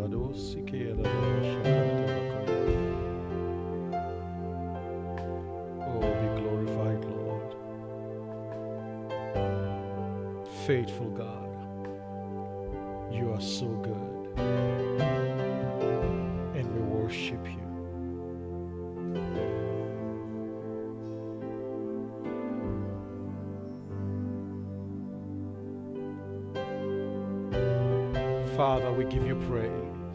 Oh, be glorified, Lord. Faithful God, you are so good, and we worship you. Father, we give you praise.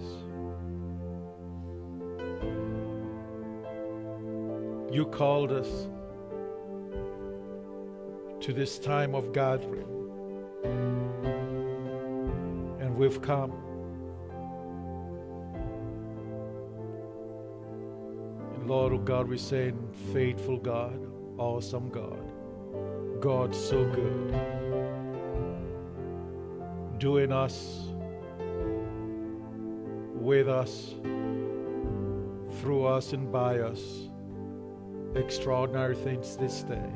You called us to this time of gathering, and we've come. And Lord, oh God, we're saying, faithful God, awesome God, God so good, doing us, with us, through us, and by us, extraordinary things this day.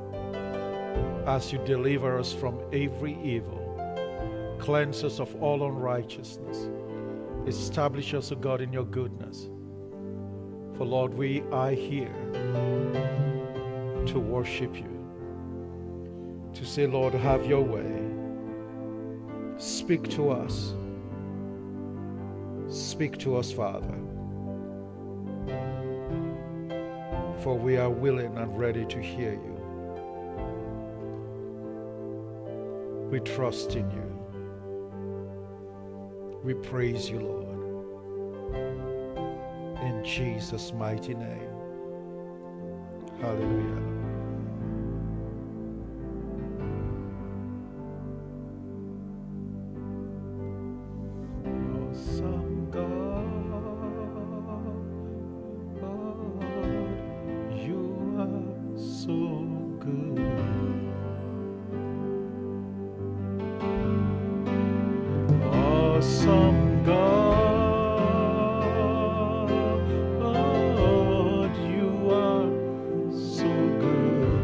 As you deliver us from every evil, cleanse us of all unrighteousness, establish us, O God, in your goodness. For Lord, we are here to worship you, to say, Lord, have your way. Speak to us. Speak to us, Father. For we are willing and ready to hear you. We trust in you. We praise you, Lord. In Jesus' mighty name. Hallelujah. Awesome God, you are so good. Awesome God, you are so good.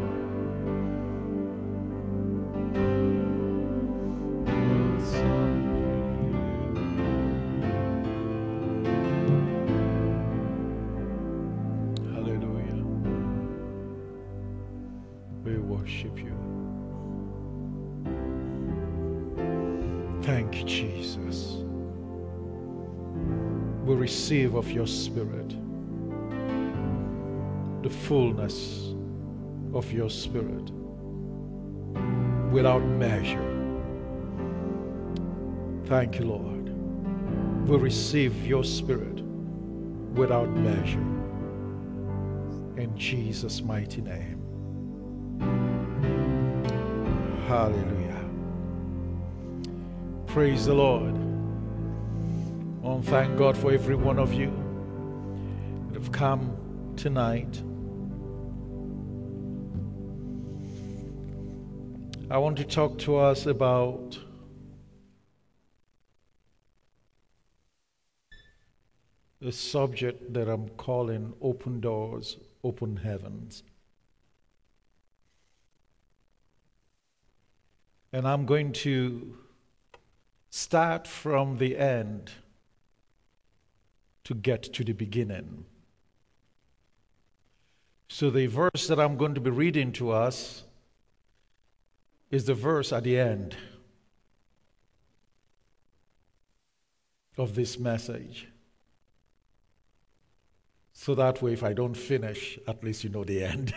Awesome. Hallelujah. We worship you. Thank you, Jesus. We receive of your Spirit, the fullness of your Spirit, without measure. Thank you, Lord. We receive your Spirit without measure. In Jesus' mighty name. Hallelujah. Praise the Lord. I want to thank God for every one of you that have come tonight. I want to talk to us about the subject that I'm calling Open Doors, Open Heavens. And I'm going to start from the end to get to the beginning. So the verse that I'm going to be reading to us is the verse at the end of this message. So that way, if I don't finish, at least you know the end.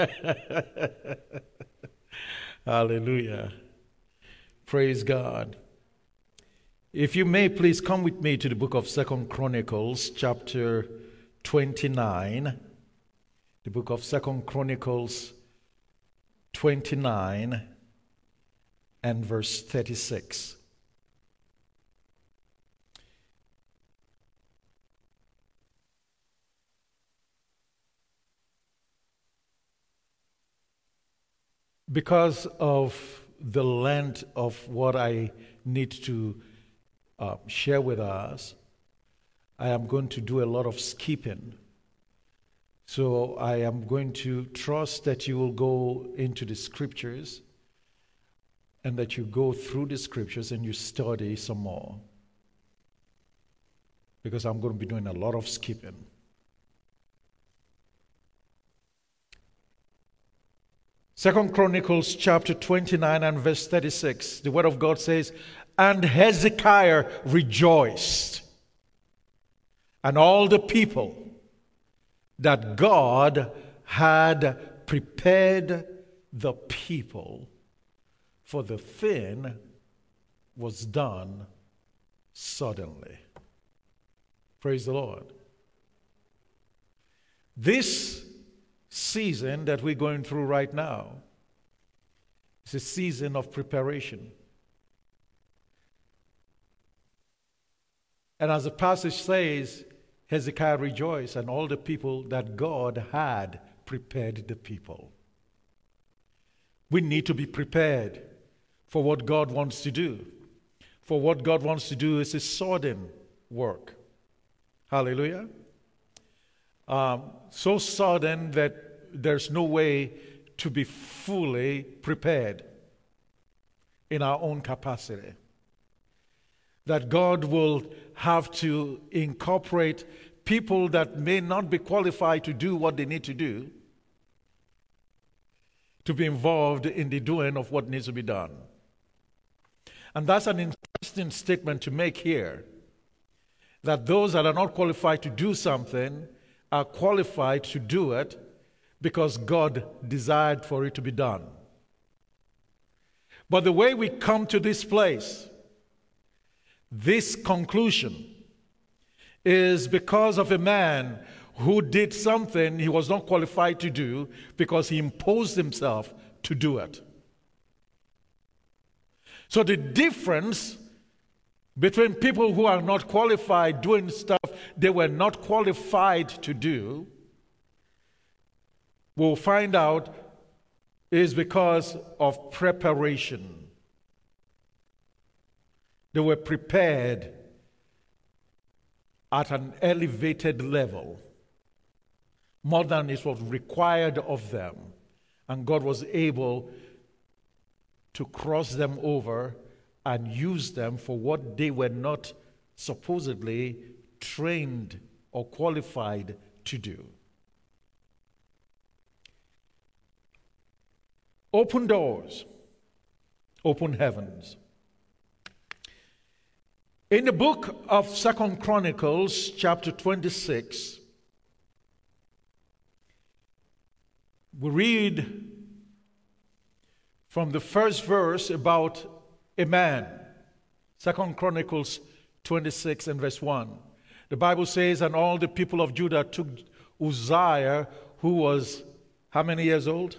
Hallelujah. Praise God. If you may, please come with me to the book of 2 Chronicles, chapter 29. The book of 2 Chronicles 29 and verse 36. Because of the length of what I need to share with us, I am going to do a lot of skipping. So I am going to trust that you will go into the scriptures and that you go through the scriptures and you study some more. because I'm going to be doing a lot of skipping. Second Chronicles chapter 29 and verse 36, the word of God says, "And Hezekiah rejoiced, and all the people, that God had prepared the people, for the thing was done suddenly." Praise the Lord. This season that we're going through right now is a season of preparation. And as the passage says, Hezekiah rejoiced, and all the people, that God had prepared the people. We need to be prepared for what God wants to do. For what God wants to do is a sudden work. Hallelujah. So sudden that there's no way to be fully prepared in our own capacity. That God will have to incorporate people that may not be qualified to do what they need to do, to be involved in the doing of what needs to be done. And that's an interesting statement to make here, that those that are not qualified to do something are qualified to do it because God desired for it to be done. But the way we come to this place, this conclusion, is because of a man who did something he was not qualified to do because he imposed himself to do it. So the difference between people who are not qualified doing stuff they were not qualified to do, we'll find out, is because of preparation. They were prepared at an elevated level, more than it was required of them. And God was able to cross them over and use them for what they were not supposedly trained or qualified to do. Open doors, open heavens. In the book of 2 Chronicles, chapter 26, we read from the first verse about a man. 2 Chronicles 26 and verse 1. The Bible says, "And all the people of Judah took Uzziah, who was how many years old?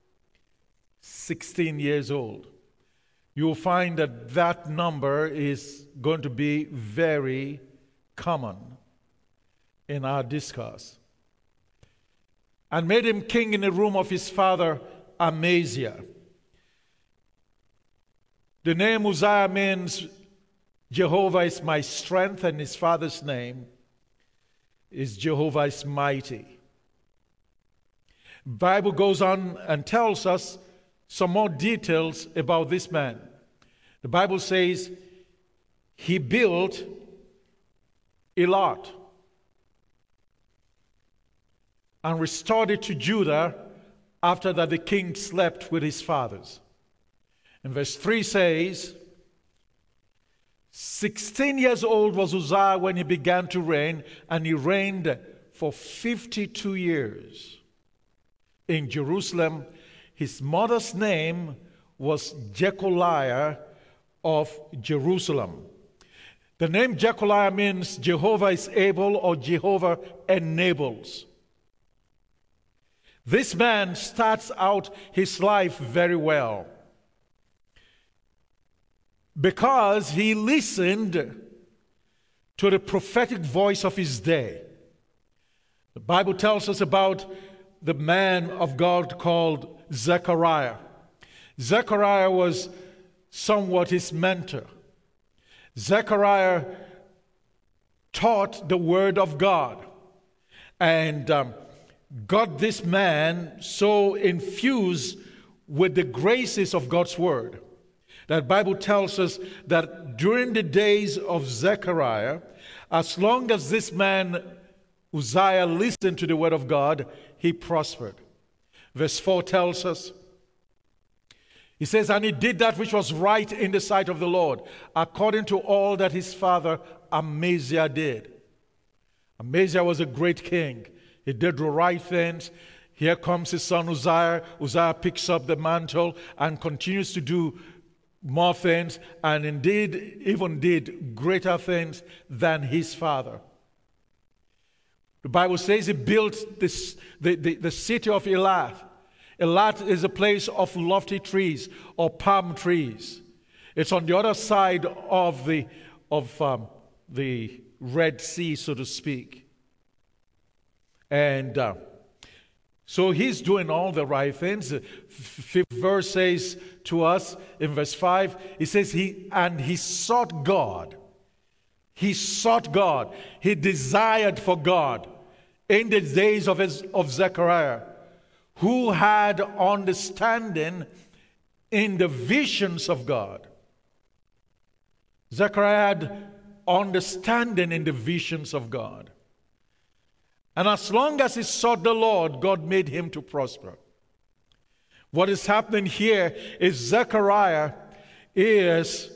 16 years old." You'll find that that number is going to be very common in our discourse. "And made him king in the room of his father Amaziah." The name Uzziah means Jehovah is my strength, and his father's name is Jehovah is mighty. The Bible goes on and tells us some more details about this man. The Bible says he built Elat and restored it to Judah after that the king slept with his fathers. And verse 3 says, 16 years old was Uzziah when he began to reign, and he reigned for 52 years in Jerusalem. His mother's name was Jecoliah of Jerusalem. The name Jecoliah means Jehovah is able, or Jehovah enables. This man starts out his life very well, because he listened to the prophetic voice of his day. The Bible tells us about the man of God called Zechariah. Zechariah was somewhat his mentor. Zechariah taught the word of God and got this man so infused with the graces of God's word That Bible tells us that during the days of Zechariah, as long as this man Uzziah listened to the word of God, he prospered. Verse 4 tells us, he says, and he did that which was right in the sight of the Lord, according to all that his father Amaziah did. Amaziah was a great king. He did the right things. Here comes his son Uzziah. Uzziah picks up the mantle and continues to do more things, and indeed even did greater things than his father. The Bible says he built the city of Elath. Elath is a place of lofty trees or palm trees. It's on the other side of the Red Sea, so to speak. And so he's doing all the right things. The fifth verse says to us in verse 5, he says, he sought God. He sought God. He desired for God in the days of Zechariah, who had understanding in the visions of God. Zechariah had understanding in the visions of God. And as long as he sought the Lord, God made him to prosper. What is happening here is Zechariah is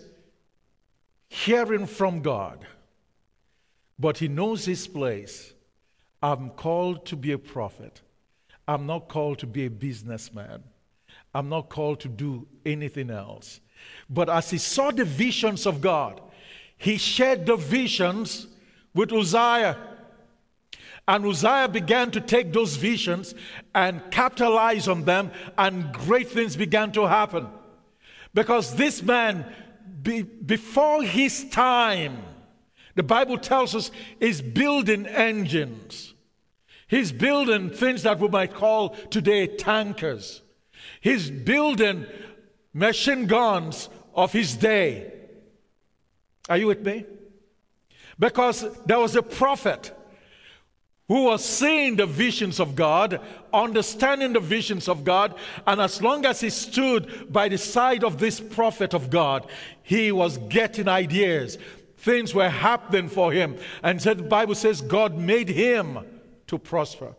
hearing from God, but he knows his place. I'm called to be a prophet. I'm not called to be a businessman. I'm not called to do anything else. But as he saw the visions of God, he shared the visions with Uzziah. And Uzziah began to take those visions and capitalize on them, and great things began to happen. Because this man, before his time, the Bible tells us, is building engines. He's building things that we might call today tankers. He's building machine guns of his day. Are you with me? Because there was a prophet who was seeing the visions of God, understanding the visions of God, and as long as he stood by the side of this prophet of God, he was getting ideas. Things were happening for him. And so the Bible says God made him to prosper.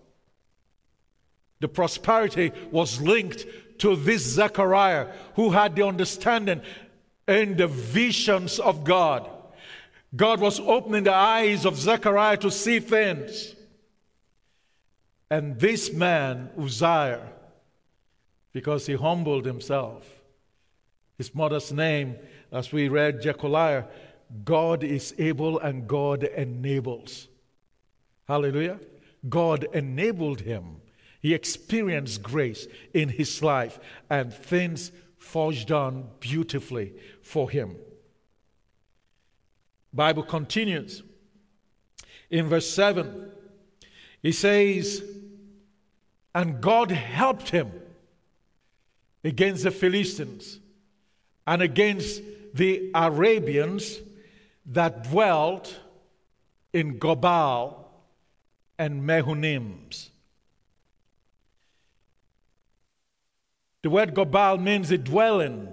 The prosperity was linked to this Zechariah, who had the understanding in the visions of God. God was opening the eyes of Zechariah to see things. And this man, Uzziah, because he humbled himself, his mother's name, as we read, Jecholiah, God is able and God enables. Hallelujah. God enabled him. He experienced grace in his life, and things forged on beautifully for him. Bible continues. In verse 7, he says, and God helped him against the Philistines and against the Arabians that dwelt in Gobal and Mehunims. The word Gobal means the dwellings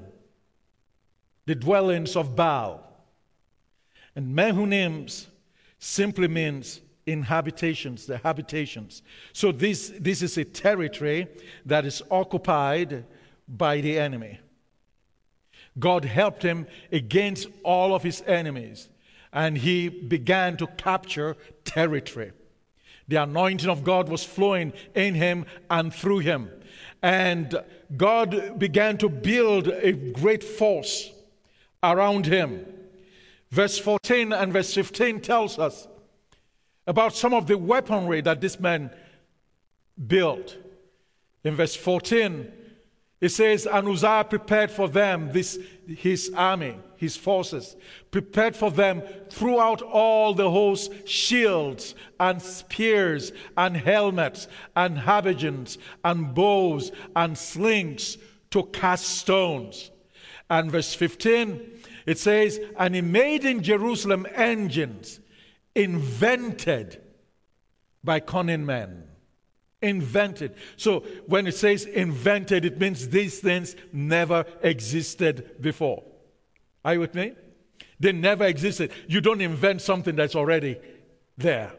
of Baal. And Mehunims simply means the habitations. So this is a territory that is occupied by the enemy. God helped him against all of his enemies, and he began to capture territory. The anointing of God was flowing in him and through him. And God began to build a great force around him. Verse 14 and verse 15 tells us about some of the weaponry that this man built. In verse 14, it says, and Uzziah prepared for them his army, his forces, prepared for them throughout all the host shields and spears and helmets and habergeons and bows and slings to cast stones. And verse 15, it says, and he made in Jerusalem engines invented by cunning men. Invented. So when it says invented, it means these things never existed before. Are you with me? They never existed. You don't invent something that's already there.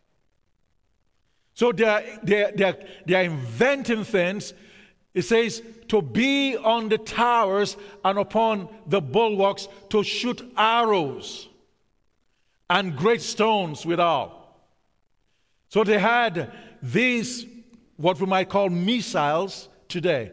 So they're inventing things. It says to be on the towers and upon the bulwarks to shoot arrows and great stones withal. So they had these, what we might call missiles today.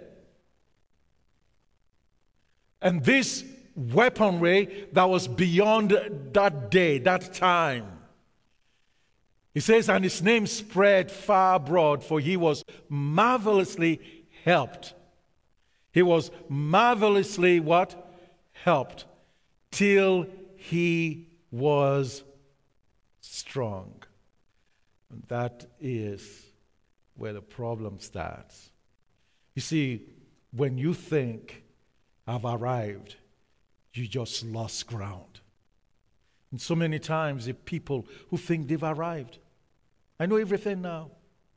And this weaponry that was beyond that day, that time. He says, and his name spread far abroad, for he was marvelously helped. He was marvelously what? Helped. Till he was strong. And that is where the problem starts. You see, when you think I've arrived, you just lost ground. And so many times the people who think they've arrived, I know everything now.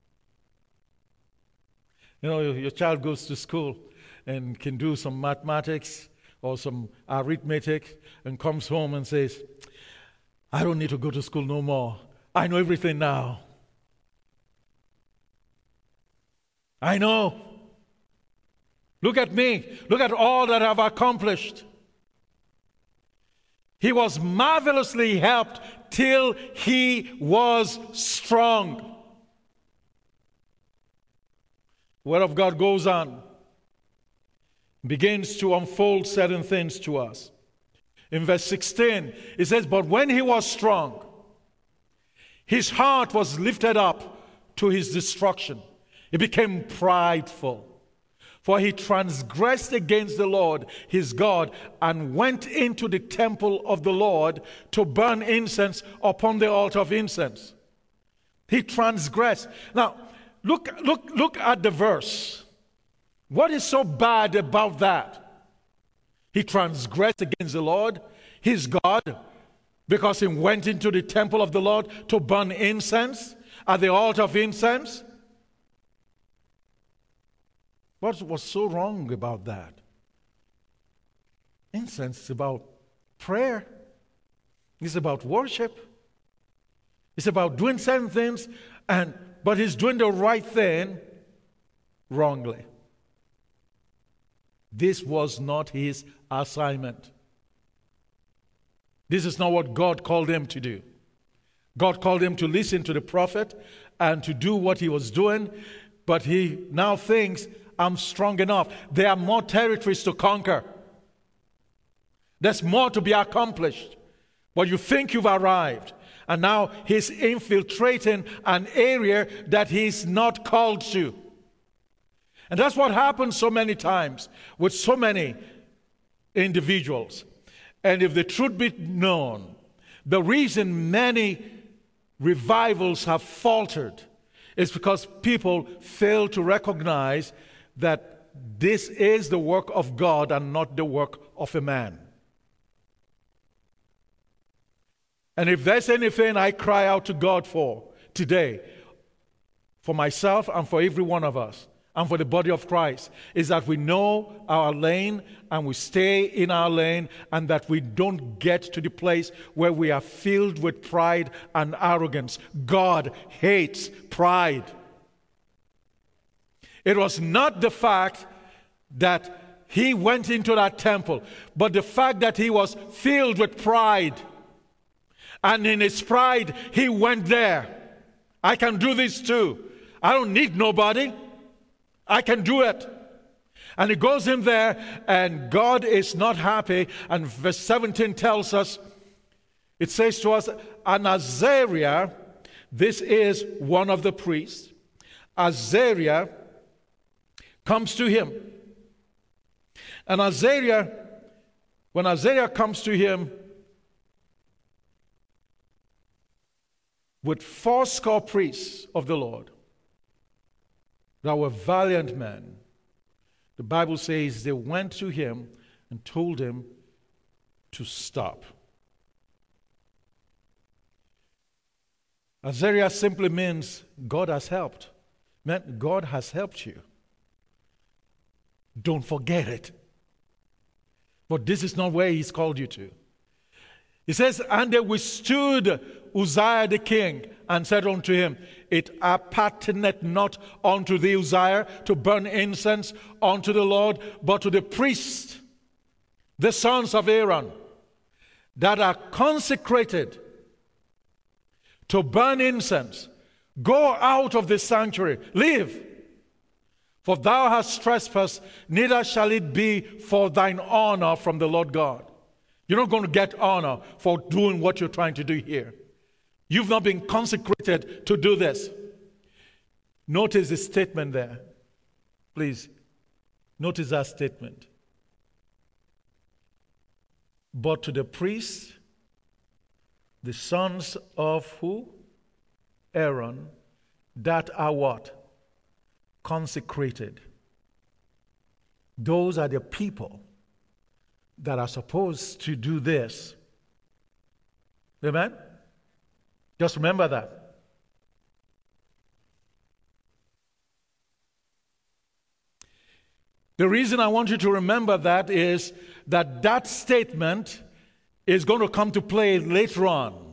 You know, your child goes to school and can do some mathematics or some arithmetic and comes home and says, I don't need to go to school no more. I know everything now. I know. Look at me. Look at all that I've accomplished. He was marvelously helped till he was strong. The Word of God goes on, begins to unfold certain things to us. In verse 16, it says, but when he was strong, his heart was lifted up to his destruction. He became prideful. For he transgressed against the Lord his God and went into the temple of the Lord to burn incense upon the altar of incense. He transgressed. Now, look at the verse. What is so bad about that? He transgressed against the Lord his God because he went into the temple of the Lord to burn incense at the altar of incense. What was so wrong about that? Incense is about prayer. It's about worship. It's about doing certain things, but he's doing the right thing wrongly. This was not his assignment. This is not what God called him to do. God called him to listen to the prophet and to do what he was doing, but he now thinks, I'm strong enough. There are more territories to conquer. There's more to be accomplished. But you think you've arrived. And now he's infiltrating an area that he's not called to. And that's what happens so many times with so many individuals. And if the truth be known, the reason many revivals have faltered is because people fail to recognize that this is the work of God and not the work of a man. And if there's anything I cry out to God for today, for myself and for every one of us, and for the body of Christ, is that we know our lane and we stay in our lane, and that we don't get to the place where we are filled with pride and arrogance. God hates pride. It was not the fact that he went into that temple, but the fact that he was filled with pride. And in his pride, he went there. I can do this too. I don't need nobody. I can do it. And he goes in there, and God is not happy. And verse 17 tells us, it says to us, and Azariah, this is one of the priests, Azariah comes to him. And Azariah, when Azariah comes to him with 80 priests of the Lord that were valiant men, the Bible says they went to him and told him to stop. Azariah simply means God has helped. Man, God has helped you. Don't forget it. But this is not where he's called you to. He says, and they withstood Uzziah the king and said unto him, it appertaineth not unto thee, Uzziah, to burn incense unto the Lord, but to the priests, the sons of Aaron, that are consecrated to burn incense. Go out of the sanctuary, leave. For thou hast trespassed, neither shall it be for thine honor from the Lord God. You're not going to get honor for doing what you're trying to do here. You've not been consecrated to do this. Notice the statement there. Please, notice that statement. But to the priests, the sons of who? Aaron, that are what? Consecrated. Those are the people that are supposed to do this. Amen? Just remember that. The reason I want you to remember that is that that statement is going to come to play later on,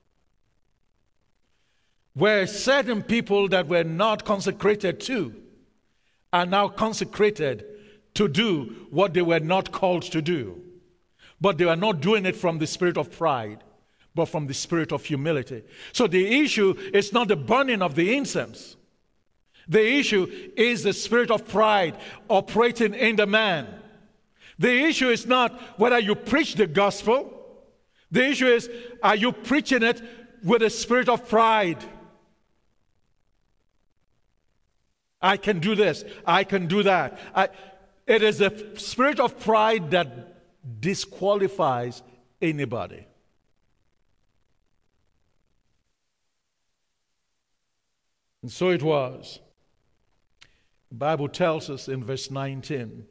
where certain people that were not consecrated to are now consecrated to do what they were not called to do. But they are not doing it from the spirit of pride, but from the spirit of humility. So the issue is not the burning of the incense. The issue is the spirit of pride operating in the man. The issue is not whether you preach the gospel. The issue is, are you preaching it with a spirit of pride? I can do this. I can do that. It is the spirit of pride that disqualifies anybody. And so it was. The Bible tells us in verse 19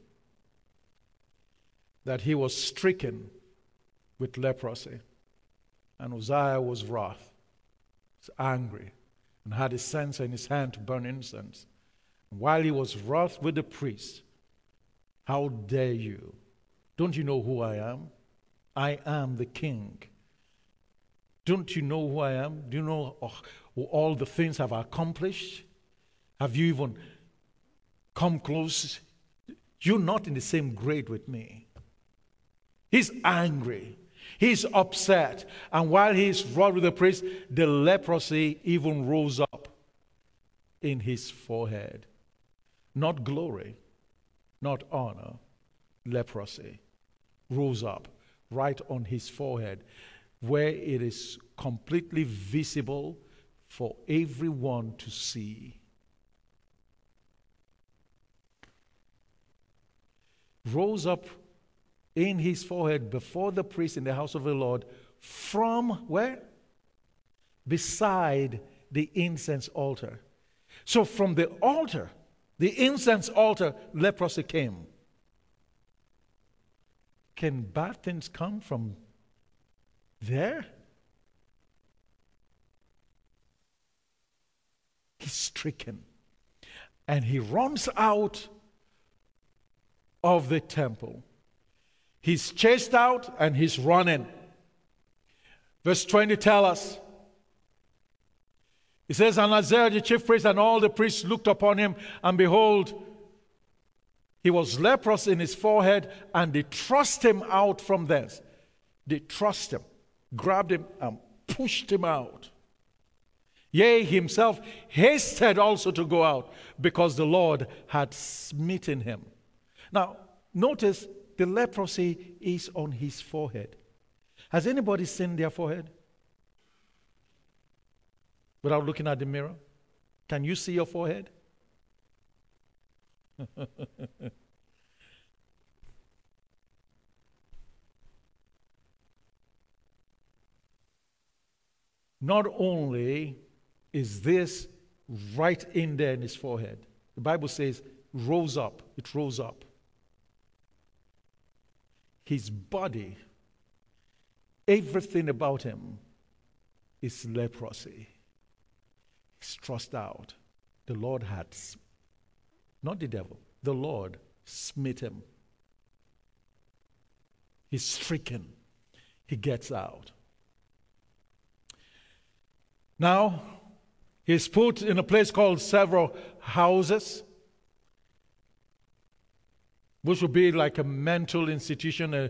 that he was stricken with leprosy. And Uzziah was wroth, was angry, and had a censer in his hand to burn incense. And while he was wroth with the priest, how dare you? Don't you know who I am? I am the king. Don't you know who I am? Do you know all the things I've accomplished? Have you even come close? You're not in the same grade with me. He's angry. He's upset. And while he's wroth with the priest, the leprosy even rose up in his forehead. Not glory, not honor. Leprosy rose up right on his forehead, where it is completely visible for everyone to see. Rose up in his forehead before the priest in the house of the Lord, from where? Beside the incense altar. So from the altar, the incense altar, leprosy came. Can bad things come from there? He's stricken. And he runs out of the temple. He's chased out and he's running. Verse 20 tells us, it says, and Azariah the chief priest and all the priests looked upon him, and behold, he was leprous in his forehead, and they thrust him out from thence. They thrust him, grabbed him, and pushed him out. Yea, himself hasted also to go out, because the Lord had smitten him. Now, notice the leprosy is on his forehead. Has anybody seen their forehead? Without looking at the mirror? Can you see your forehead? Not only is this right in there in his forehead, the Bible says, rose up. It rose up. His body, everything about him is leprosy. He's thrust out. the Lord had, not the devil, the Lord smit him. He's stricken. He gets out. Now, he's put in a place called several houses, which would be like a mental institution.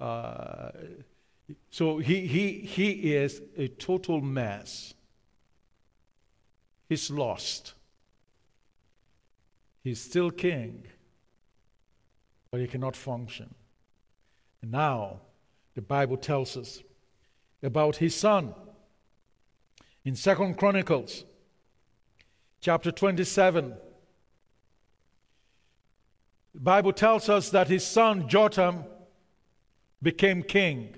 So he is a total mess. He's lost. He's still king, but he cannot function. And now, the Bible tells us about his son. In 2 Chronicles, chapter 27, the Bible tells us that his son Jotham became king.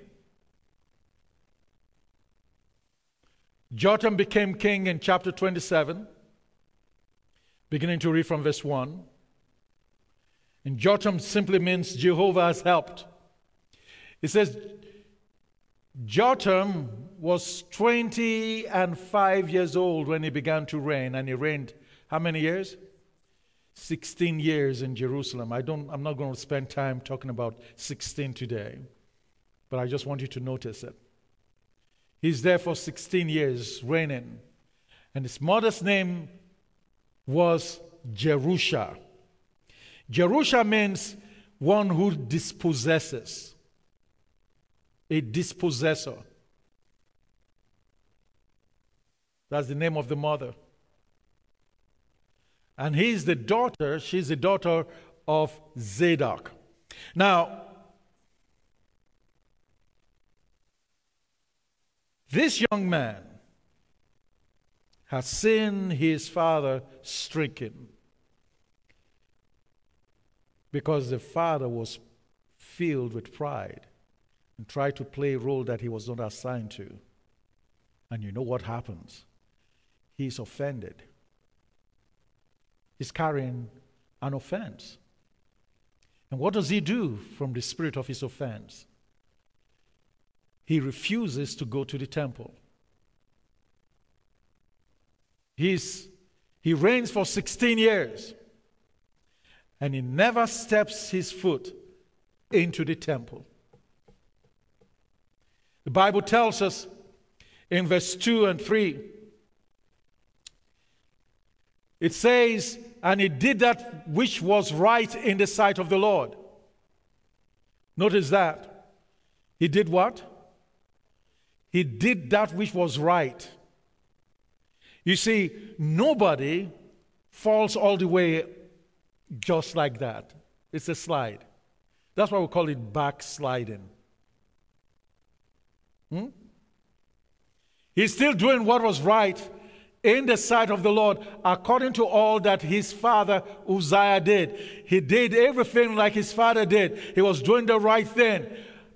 Jotham became king in chapter 27, beginning to read from verse 1. And Jotham simply means Jehovah has helped. It says, Jotham was 25 years old when he began to reign, and he reigned how many years? 16 years in Jerusalem. I'm not going to spend time talking about 16 today, but I just want you to notice it. He's there for 16 years reigning, and his mother's name was Jerusha. Jerusha means one who dispossesses, a dispossessor. That's the name of the mother. And she's the daughter of Zadok. Now, this young man has seen his father stricken because the father was filled with pride and tried to play a role that he was not assigned to. And you know what happens? He's offended. He's carrying an offense. And what does he do from the spirit of his offense? He refuses to go to the temple. He reigns for 16 years, and he never steps his foot into the temple. The Bible tells us in verse 2 and 3, it says, and he did that which was right in the sight of the Lord. Notice that. He did what? He did that which was right. You see, nobody falls all the way just like that. It's a slide. That's why we call it backsliding. He's still doing what was right in the sight of the Lord, according to all that his father Uzziah did. He did everything like his father did. He was doing the right thing.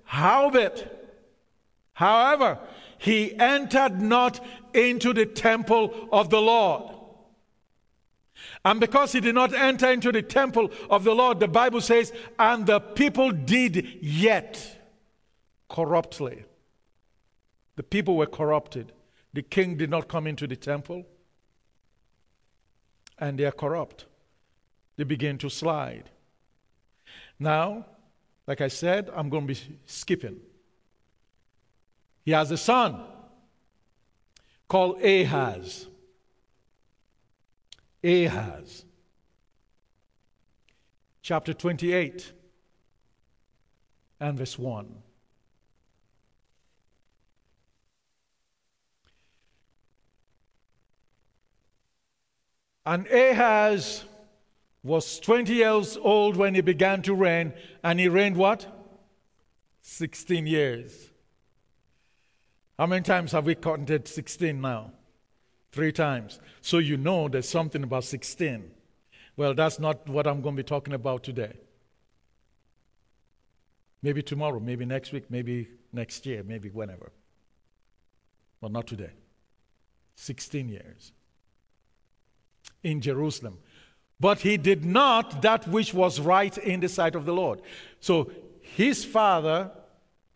However, he entered not into the temple of the Lord. And because he did not enter into the temple of the Lord, the Bible says, and the people did yet corruptly. The people were corrupted. The king did not come into the temple, and they are corrupt. They begin to slide. Now, like I said, I'm going to be skipping. He has a son called Ahaz. Ahaz. Chapter 28 and verse 1. And Ahaz was 20 years old when he began to reign, and he reigned what? 16 years. How many times have we counted 16 now? 3 times. So you know there's something about 16. Well, that's not what I'm going to be talking about today. Maybe tomorrow, maybe next week, maybe next year, maybe whenever. But not today. 16 years. In Jerusalem. But he did not that which was right in the sight of the Lord. So his father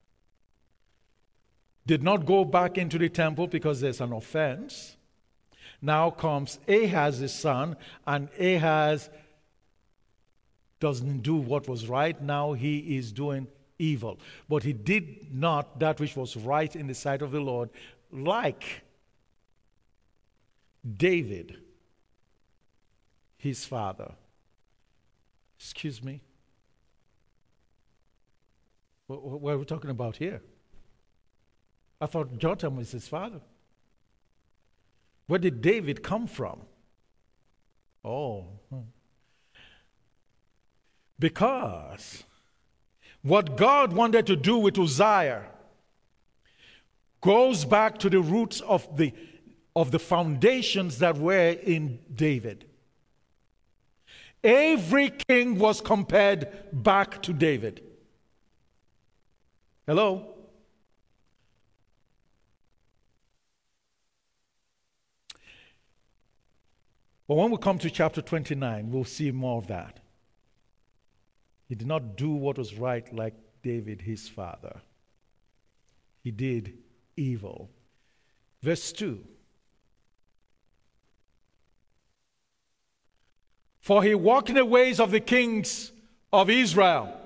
did not go back into the temple because there's an offense. Now comes Ahaz his son, and Ahaz doesn't do what was right. Now he is doing evil. But he did not that which was right in the sight of the Lord, like David, his father. Excuse me? What are we talking about here? I thought Jotham was his father. Where did David come from? Oh. Because what God wanted to do with Uzziah goes back to the roots of the foundations that were in David. Every king was compared back to David. Hello? But when we come to chapter 29, we'll see more of that. He did not do what was right like David, his father. He did evil. Verse 2. For he walked in the ways of the kings of Israel.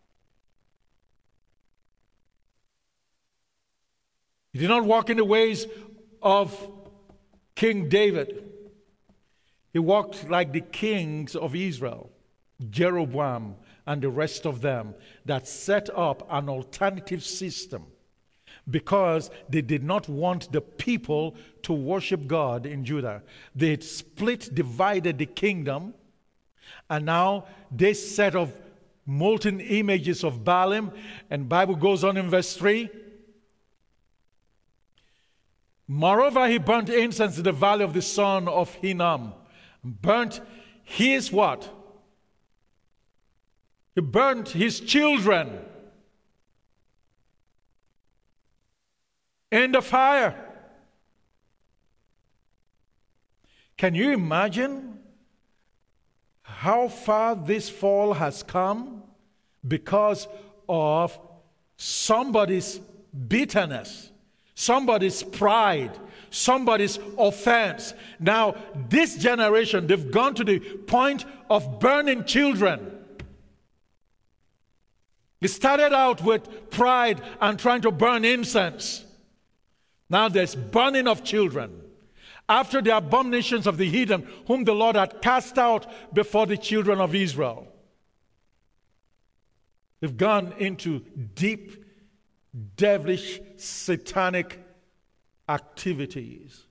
He did not walk in the ways of King David. He walked like the kings of Israel, Jeroboam and the rest of them, that set up an alternative system because they did not want the people to worship God in Judah. They had divided the kingdom, and now this set of molten images of Baalim, and Bible goes on in verse 3. Moreover, he burnt incense in the valley of the son of Hinnom. Burnt his what? He burnt his children in the fire. Can you imagine how far this fall has come because of somebody's bitterness, somebody's pride, somebody's offense? Now, this generation, they've gone to the point of burning children. It started out with pride and trying to burn incense. Now there's burning of children. After the abominations of the heathen, whom the Lord had cast out before the children of Israel. They've gone into deep, devilish, satanic activities.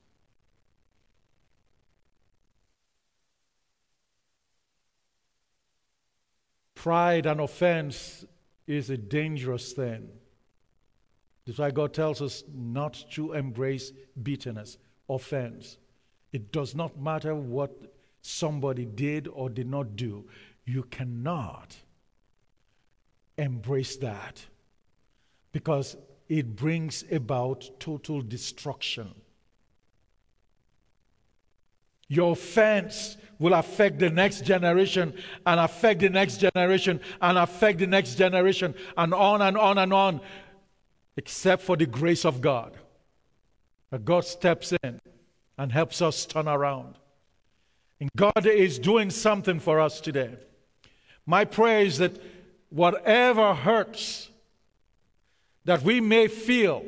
Pride and offense is a dangerous thing. That's why God tells us not to embrace bitterness, offense. It does not matter what somebody did or did not do. You cannot embrace that because it brings about total destruction. Your offense will affect the next generation and affect the next generation and affect the next generation and on and on and on, except for the grace of God. That God steps in and helps us turn around. And God is doing something for us today. My prayer is that whatever hurts that we may feel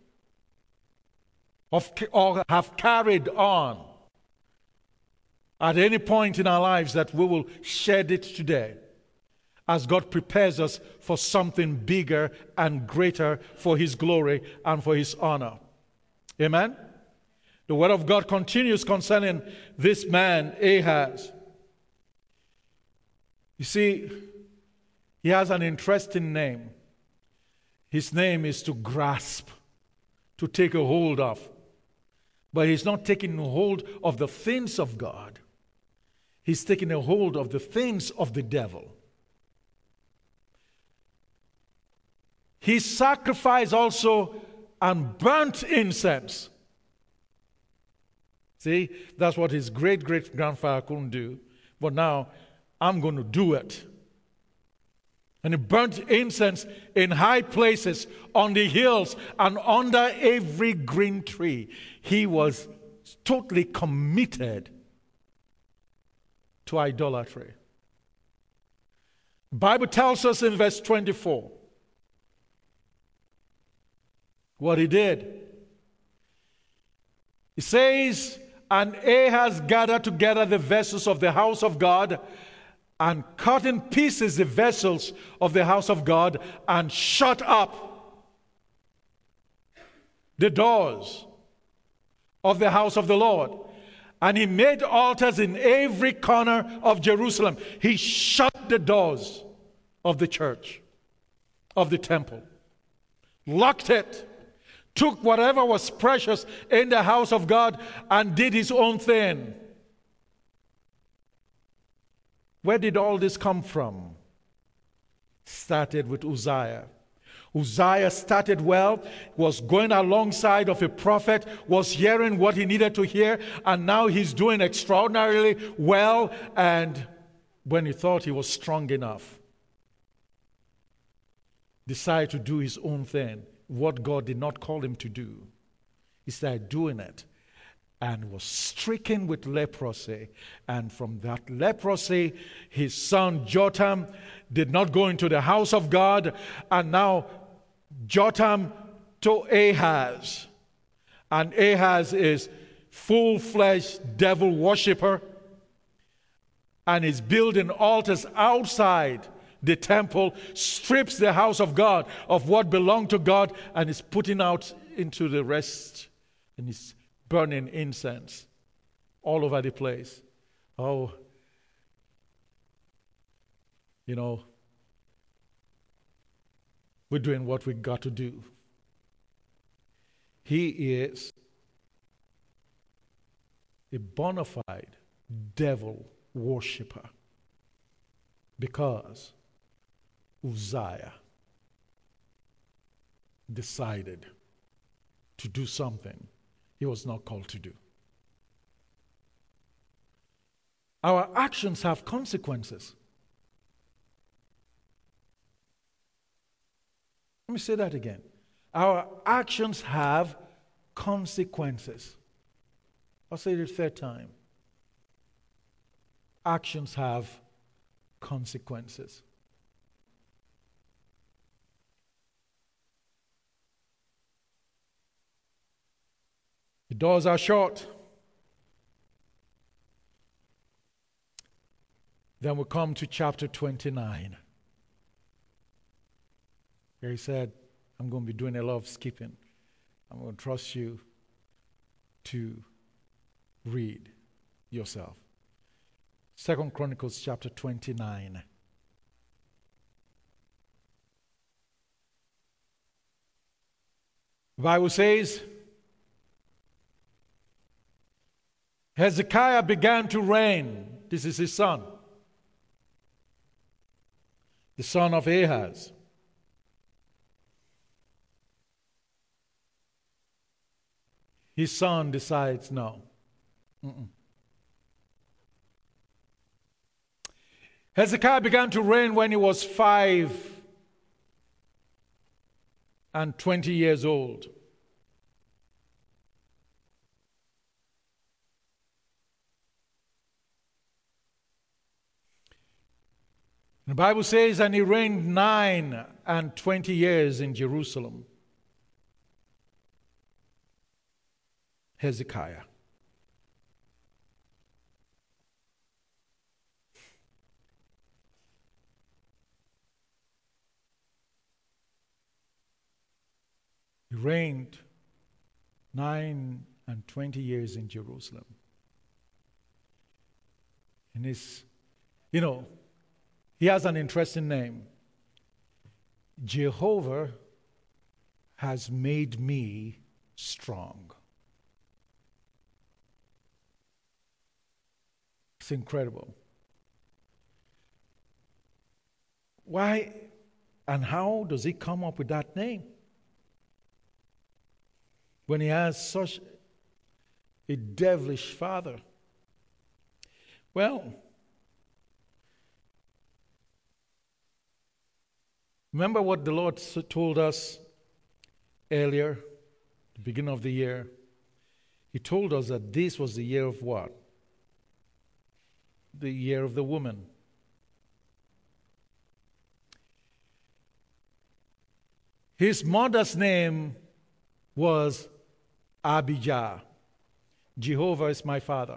or have carried on at any point in our lives, that we will shed it today as God prepares us for something bigger and greater for His glory and for His honor. Amen? The Word of God continues concerning this man, Ahaz. You see, he has an interesting name. His name is to grasp, to take a hold of. But he's not taking a hold of the things of God. He's taking a hold of the things of the devil. He sacrificed also and burnt incense. See, that's what his great-great-grandfather couldn't do. But now, I'm going to do it. And he burnt incense in high places, on the hills, and under every green tree. He was totally committed to idolatry. The Bible tells us in verse 24 what he did. It says, and Ahaz gathered together the vessels of the house of God and cut in pieces the vessels of the house of God and shut up the doors of the house of the Lord. And he made altars in every corner of Jerusalem. He shut the doors of the church, of the temple, locked it, took whatever was precious in the house of God and did his own thing. Where did all this come from? Started with Uzziah. Uzziah started well, was going alongside of a prophet, was hearing what he needed to hear, and now he's doing extraordinarily well. And when he thought he was strong enough, decided to do his own thing, what God did not call him to do. He started doing it and was stricken with leprosy. And from that leprosy, his son Jotham did not go into the house of God, and now Jotham to Ahaz. And Ahaz is full-fledged devil worshiper and is building altars outside the temple, strips the house of God of what belonged to God, and is putting out into the rest, and is burning incense all over the place. Oh, we're doing what we got to do. He is a bona fide devil worshiper because Uzziah decided to do something he was not called to do. Our actions have consequences. Let me say that again. Our actions have consequences. I'll say it a third time. Actions have consequences. The doors are shut. Then we come to chapter 29. Where he said, I'm going to be doing a lot of skipping. I'm going to trust you to read yourself. 2 Chronicles chapter 29. The Bible says, Hezekiah began to reign. This is his son, the son of Ahaz. His son decides, no. Hezekiah began to reign when he was 25 years old. The Bible says, and he reigned 29 years in Jerusalem. Hezekiah. He reigned 29 years in Jerusalem. And he has an interesting name. Jehovah has made me strong. It's incredible. Why and how does he come up with that name? When he has such a devilish father. Well, remember what the Lord told us earlier, the beginning of the year? He told us that this was the year of what? The year of the woman. His mother's name was Abijah. Jehovah is my father.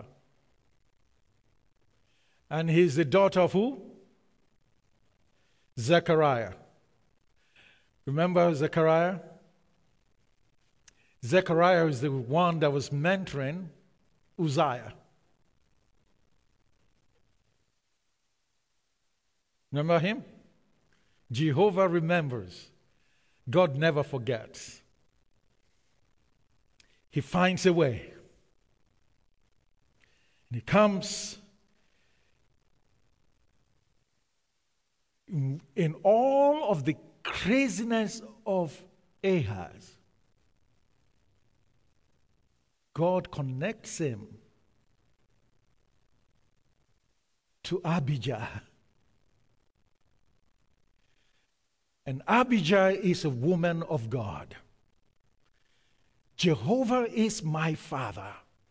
And he's the daughter of who? Zechariah. Remember Zechariah? Zechariah is the one that was mentoring Uzziah. Remember him? Jehovah remembers. God never forgets. He finds a way. And he comes in all of the craziness of Ahaz. God connects him to Abijah. And Abijah is a woman of God. Jehovah is my father.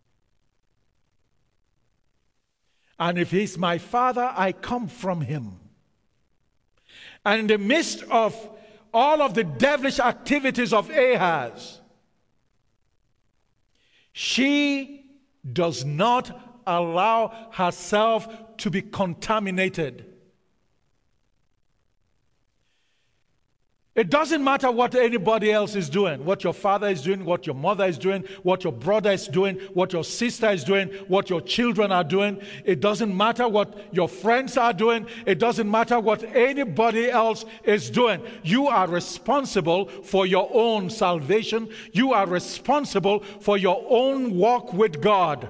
And if he's my father, I come from him. And in the midst of all of the devilish activities of Ahaz, she does not allow herself to be contaminated. It doesn't matter what anybody else is doing, what your father is doing, what your mother is doing, what your brother is doing, what your sister is doing, what your children are doing. It doesn't matter what your friends are doing. It doesn't matter what anybody else is doing. You are responsible for your own salvation. You are responsible for your own walk with God.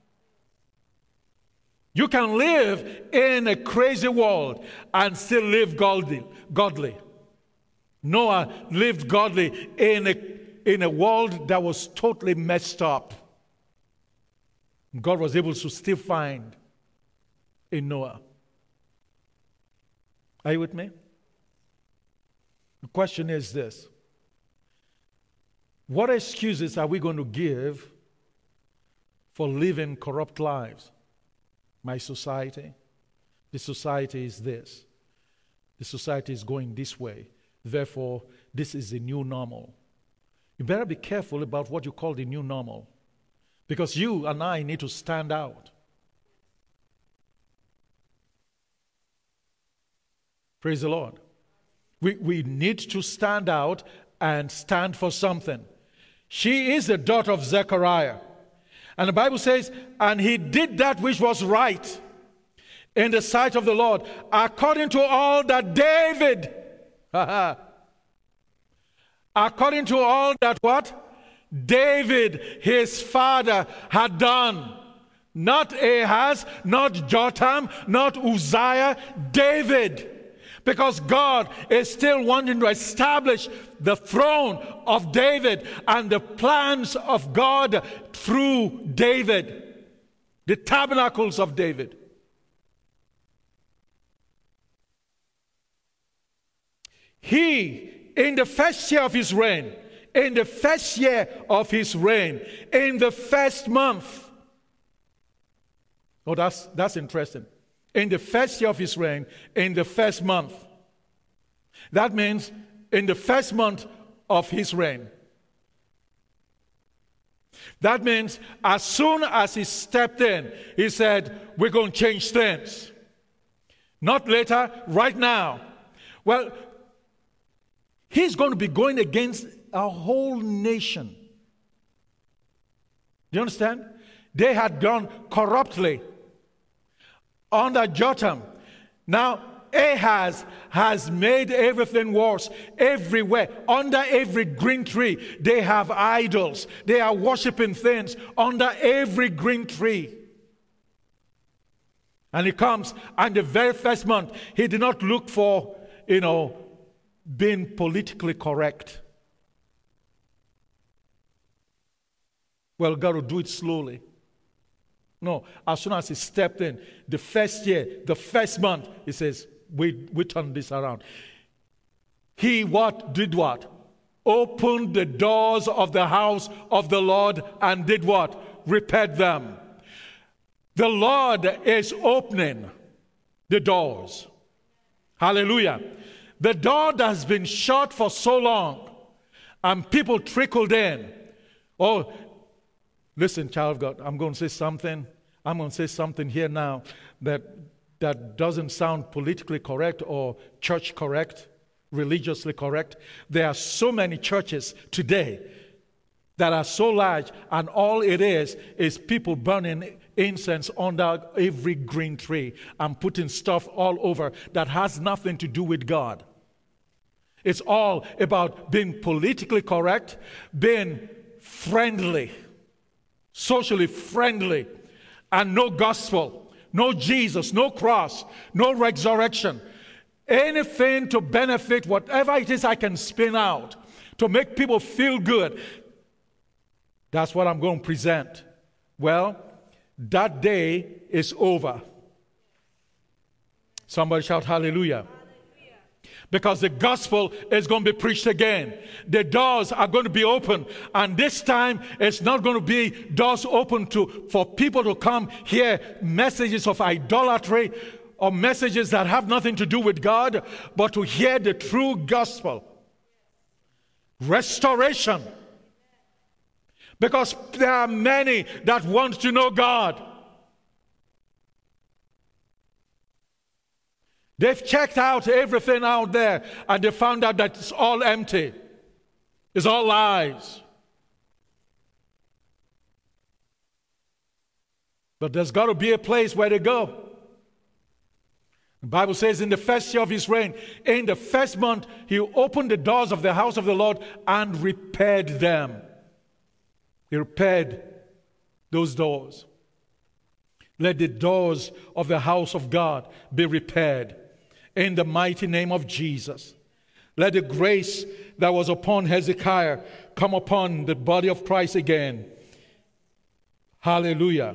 You can live in a crazy world and still live godly. Noah lived godly in a world that was totally messed up. God was able to still find in Noah. Are you with me? The question is this: what excuses are we going to give for living corrupt lives? My society? The society is this. The society is going this way. Therefore, this is the new normal. You better be careful about what you call the new normal, because you and I need to stand out. Praise the Lord. We need to stand out and stand for something. She is the daughter of Zechariah. And the Bible says, and he did that which was right in the sight of the Lord, according to all that David according to all that what? David, his father, had done. Not Ahaz, not Jotham, not Uzziah, David. Because God is still wanting to establish the throne of David and the plans of God through David. The tabernacles of David. He, in the first year of his reign, in the first month. Oh, that's interesting. In the first year of his reign, in the first month. That means in the first month of his reign. That means as soon as he stepped in, he said, we're going to change things. Not later, right now. Well, he's going to be going against a whole nation. Do you understand? They had gone corruptly under Jotham. Now, Ahaz has made everything worse. Everywhere, under every green tree, they have idols. They are worshiping things under every green tree. And he comes, and the very first month, he did not look for, being politically correct. Well, God will do it slowly. No, as soon as he stepped in, the first year, the first month, he says, we turn this around. He did what? opened the doors of the house of the Lord and did what? Repaired them. The Lord is opening the doors. Hallelujah. The door that has been shut for so long and people trickled in. Oh, listen, child of God, I'm going to say something. I'm going to say something here now that doesn't sound politically correct or church correct, religiously correct. There are so many churches today that are so large, and all it is people burning incense under every green tree and putting stuff all over that has nothing to do with God. It's all about being politically correct, being friendly, socially friendly, and no gospel, no Jesus, no cross, no resurrection. Anything to benefit whatever it is I can spin out to make people feel good. That's what I'm going to present. Well, that day is over. Somebody shout hallelujah. Because the gospel is going to be preached again. The doors are going to be open. And this time, it's not going to be doors open for people to come hear messages of idolatry or messages that have nothing to do with God, but to hear the true gospel. Restoration. Because there are many that want to know God. They've checked out everything out there and they found out that it's all empty. It's all lies. But there's got to be a place where they go. The Bible says in the first year of his reign, in the first month, he opened the doors of the house of the Lord and repaired them. He repaired those doors. Let the doors of the house of God be repaired. In the mighty name of Jesus. Let the grace that was upon Hezekiah come upon the body of Christ again. Hallelujah.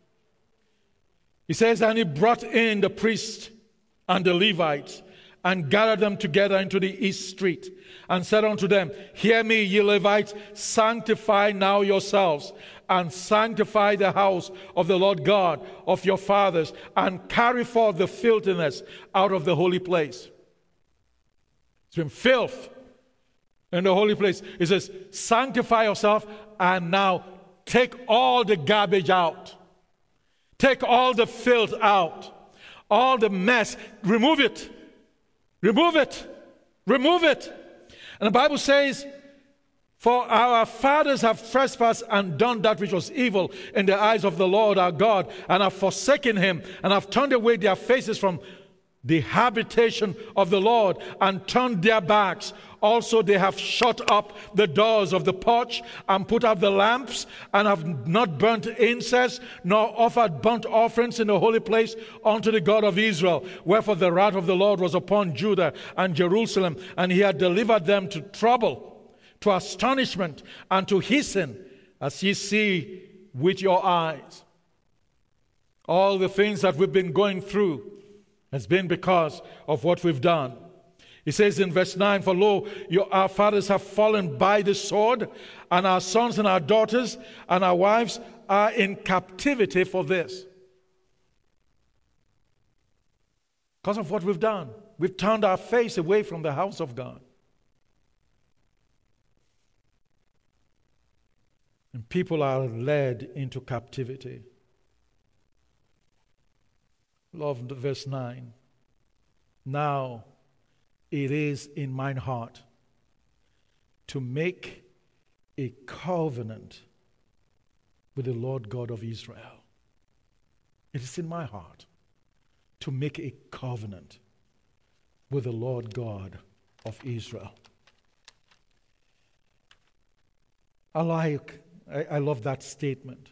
He says, and he brought in the priests and the Levites and gathered them together into the east street and said unto them, hear me, ye Levites, sanctify now yourselves and sanctify the house of the Lord God of your fathers, and carry forth the filthiness out of the holy place. It's been filth in the holy place. It says, sanctify yourself and now take all the garbage out. Take all the filth out. All the mess. Remove it. Remove it. Remove it. And the Bible says, for our fathers have trespassed and done that which was evil in the eyes of the Lord our God, and have forsaken him, and have turned away their faces from the habitation of the Lord, and turned their backs. Also they have shut up the doors of the porch, and put out the lamps, and have not burnt incense, nor offered burnt offerings in the holy place unto the God of Israel. Wherefore the wrath of the Lord was upon Judah and Jerusalem, and he had delivered them to trouble, to astonishment, and to hissing, as ye see with your eyes. All the things that we've been going through has been because of what we've done. He says in verse 9, for lo, our fathers have fallen by the sword, and our sons and our daughters and our wives are in captivity for this. Because of what we've done. We've turned our face away from the house of God. And people are led into captivity. Love verse 9. Now it is in mine heart to make a covenant with the Lord God of Israel. It is in my heart to make a covenant with the Lord God of Israel. I love that statement.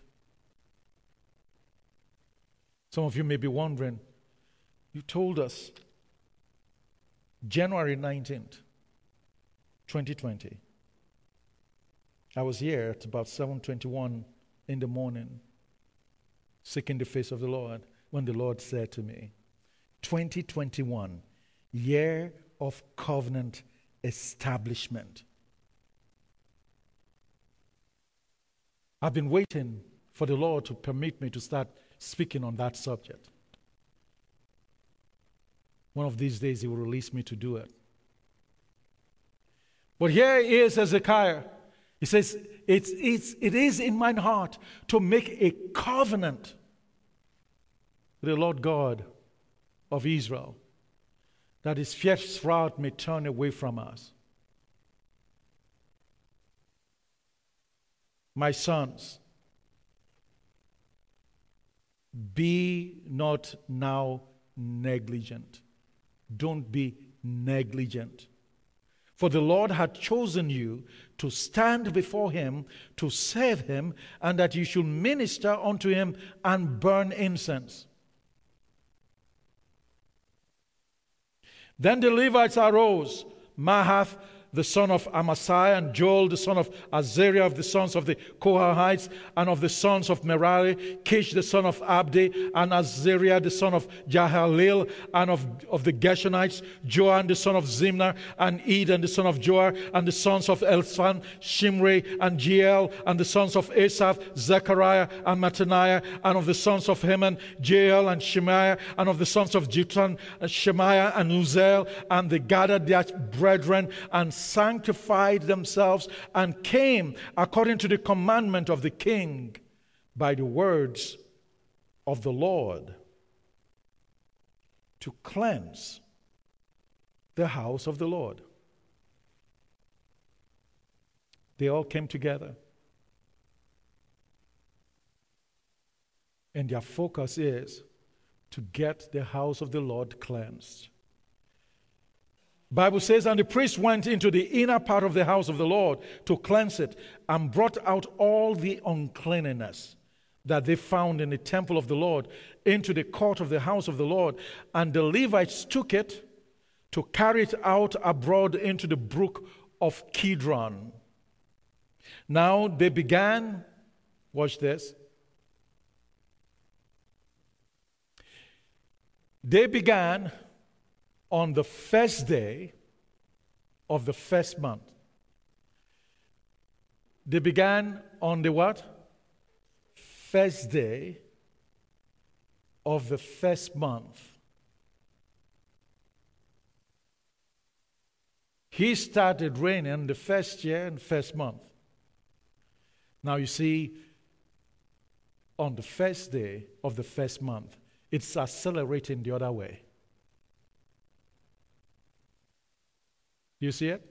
Some of you may be wondering, you told us January 19th, 2020. I was here at about 7:21 in the morning, seeking the face of the Lord, when the Lord said to me, 2021, year of covenant establishment. I've been waiting for the Lord to permit me to start speaking on that subject. One of these days, He will release me to do it. But here is Hezekiah. He says, it is in mine heart to make a covenant with the Lord God of Israel, that His fierce wrath may turn away from us. My sons, be not now negligent. Don't be negligent. For the Lord had chosen you to stand before Him, to serve Him, and that you should minister unto Him and burn incense. Then the Levites arose, Mahath the son of Amasai, and Joel the son of Azariah, of the sons of the Kohathites, and of the sons of Merari, Kish the son of Abdi, and Azariah the son of Jahalil, and of the Gershonites, Joan the son of Zimna, and Eden the son of Joar, and the sons of Elphan, Shimri, and Jeiel, and the sons of Asaph, Zechariah, and Mattaniah, and of the sons of Heman, Jeiel, and Shemaiah, and of the sons of Jutan, Shemaiah, and Uzziel, and they gathered their brethren, and sanctified themselves, and came according to the commandment of the king by the words of the Lord to cleanse the house of the Lord. They all came together, and their focus is to get the house of the Lord cleansed. Bible says, and the priest went into the inner part of the house of the Lord to cleanse it, and brought out all the uncleanness that they found in the temple of the Lord into the court of the house of the Lord. And the Levites took it to carry it out abroad into the brook of Kidron. Now they began, watch this, they began on the first day of the first month. They began on the what? First day of the first month. He started reigning the first year and first month. Now you see, on the first day of the first month, it's accelerating the other way. You see it?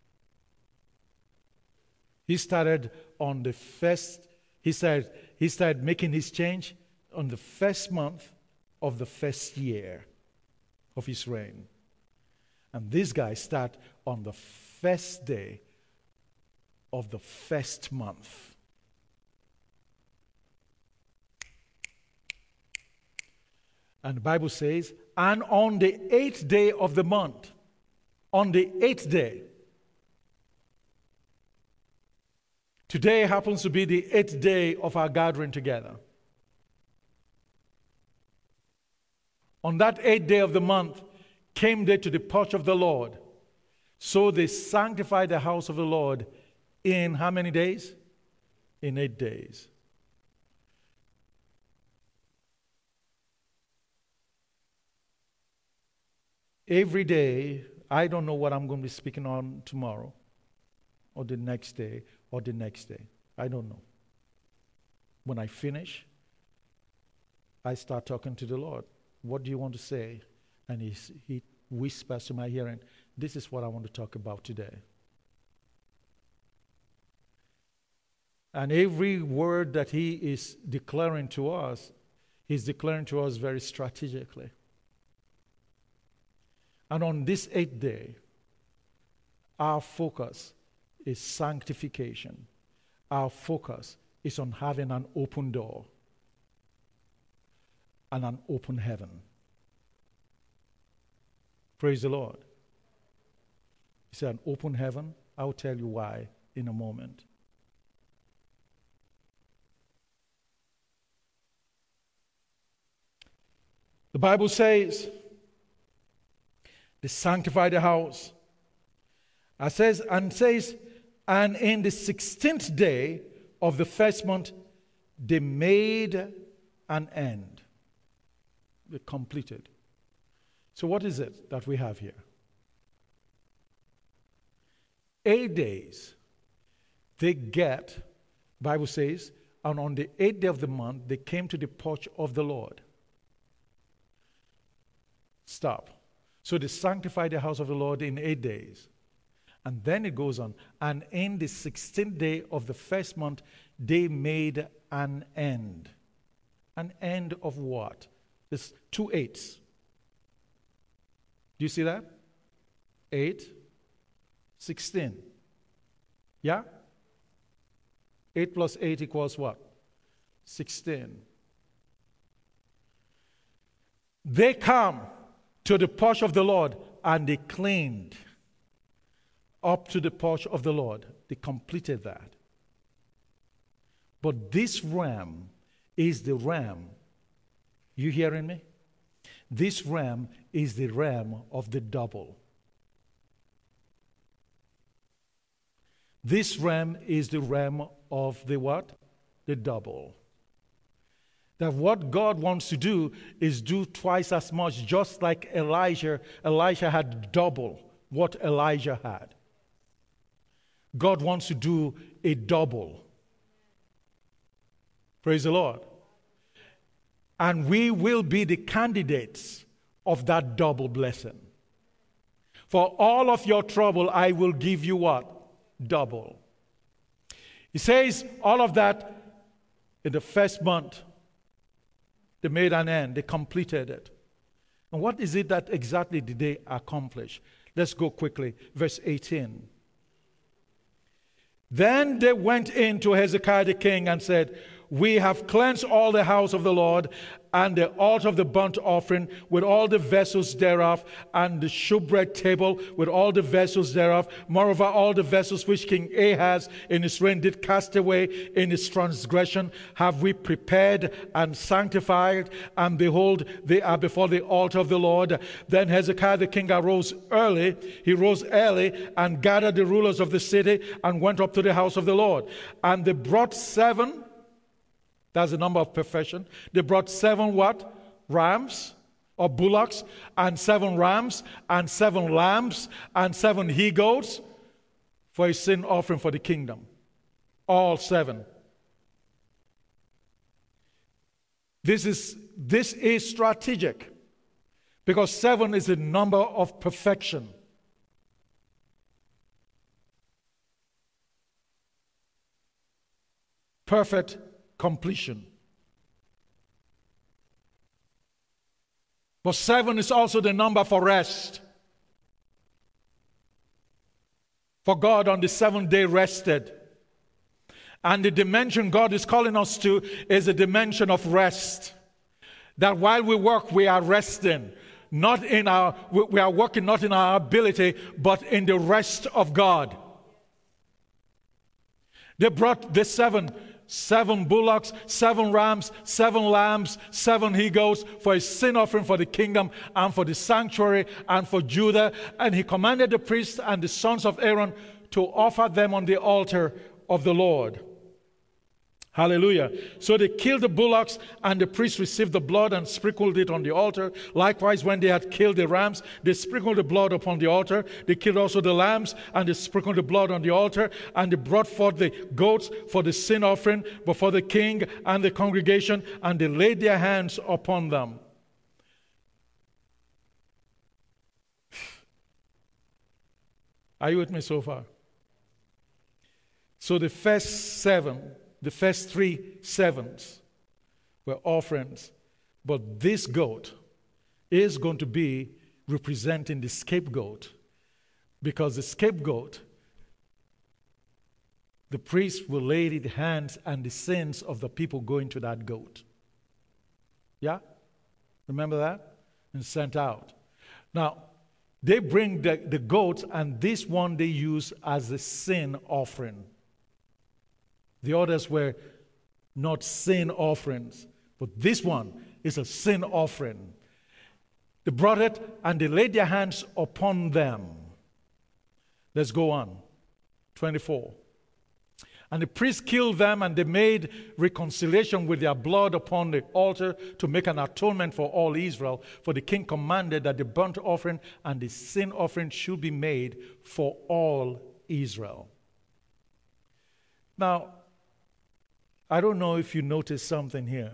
He started on the first, he started making his change on the first month of the first year of his reign. And these guys start on the first day of the first month. And the Bible says, and on the 8th day of the month, on the 8th day. Today happens to be the 8th day of our gathering together. On that 8th day of the month came they to the porch of the Lord. So they sanctified the house of the Lord in how many days? In 8 days. Every day, I don't know what I'm going to be speaking on tomorrow, or the next day, or the next day. I don't know. When I finish, I start talking to the Lord. What do you want to say? And he whispers to my hearing, this is what I want to talk about today. And every word that He is declaring to us, He's declaring to us very strategically. And on this 8th day, our focus is sanctification. Our focus is on having an open door and an open heaven. Praise the Lord. You say an open heaven? I'll tell you why in a moment. The Bible says, they sanctify the house. And in the 16th day of the first month, they made an end. They completed. So what is it that we have here? 8 days they get, Bible says, and on the 8th day of the month, they came to the porch of the Lord. Stop. So they sanctified the house of the Lord in 8 days. And then it goes on. And in the 16th day of the first month, they made an end. An end of what? There's 2 8s. Do you see that? 8, 16. Yeah? 8 plus 8 equals what? 16. They come to the porch of the Lord and they cleaned up to the porch of the Lord. They completed that. But this ram is the ram. You hearing me? This ram is the ram of the double. This ram is the ram of the what? The double. That what God wants to do is do twice as much, just like Elijah. Elijah had double what Elijah had. God wants to do a double. Praise the Lord. And we will be the candidates of that double blessing. For all of your trouble, I will give you what? Double. He says all of that in the first month. They made an end. They completed it. And what is it that exactly did they accomplish? Let's go quickly. Verse 18. Then they went in to Hezekiah the king and said, we have cleansed all the house of the Lord and the altar of the burnt offering with all the vessels thereof, and the shewbread table with all the vessels thereof. Moreover, all the vessels which King Ahaz in his reign did cast away in his transgression have we prepared and sanctified, and behold, they are before the altar of the Lord. Then Hezekiah the king arose early. He rose early and gathered the rulers of the city and went up to the house of the Lord. And they brought 7. That's the number of perfection. They brought 7 what? Rams or bullocks, and 7 rams, and 7 lambs, and 7 he-goats for a sin offering for the kingdom. All 7. This is strategic, because 7 is the number of perfection. Perfect completion. But 7 is also the number for rest. For God on the 7th day rested. And the dimension God is calling us to is a dimension of rest. That while we work, we are resting. We are working not in our ability, but in the rest of God. They brought the 7 bullocks, 7 rams, 7 lambs, 7 he-goats for a sin offering for the kingdom and for the sanctuary and for Judah. And he commanded the priests and the sons of Aaron to offer them on the altar of the Lord. Hallelujah. So they killed the bullocks, and the priests received the blood and sprinkled it on the altar. Likewise, when they had killed the rams, they sprinkled the blood upon the altar. They killed also the lambs, and they sprinkled the blood on the altar. And they brought forth the goats for the sin offering before the king and the congregation, and they laid their hands upon them. Are you with me so far? So the first 3 sevens were offerings. But this goat is going to be representing the scapegoat. Because the scapegoat, the priest will lay his hands and the sins of the people go into that goat. Yeah? Remember that? And sent out. Now, they bring the goat, and this one they use as a sin offering. The others were not sin offerings, but this one is a sin offering. They brought it and they laid their hands upon them. Let's go on. 24. And the priests killed them, and they made reconciliation with their blood upon the altar to make an atonement for all Israel. For the king commanded that the burnt offering and the sin offering should be made for all Israel. Now, I don't know if you noticed something here.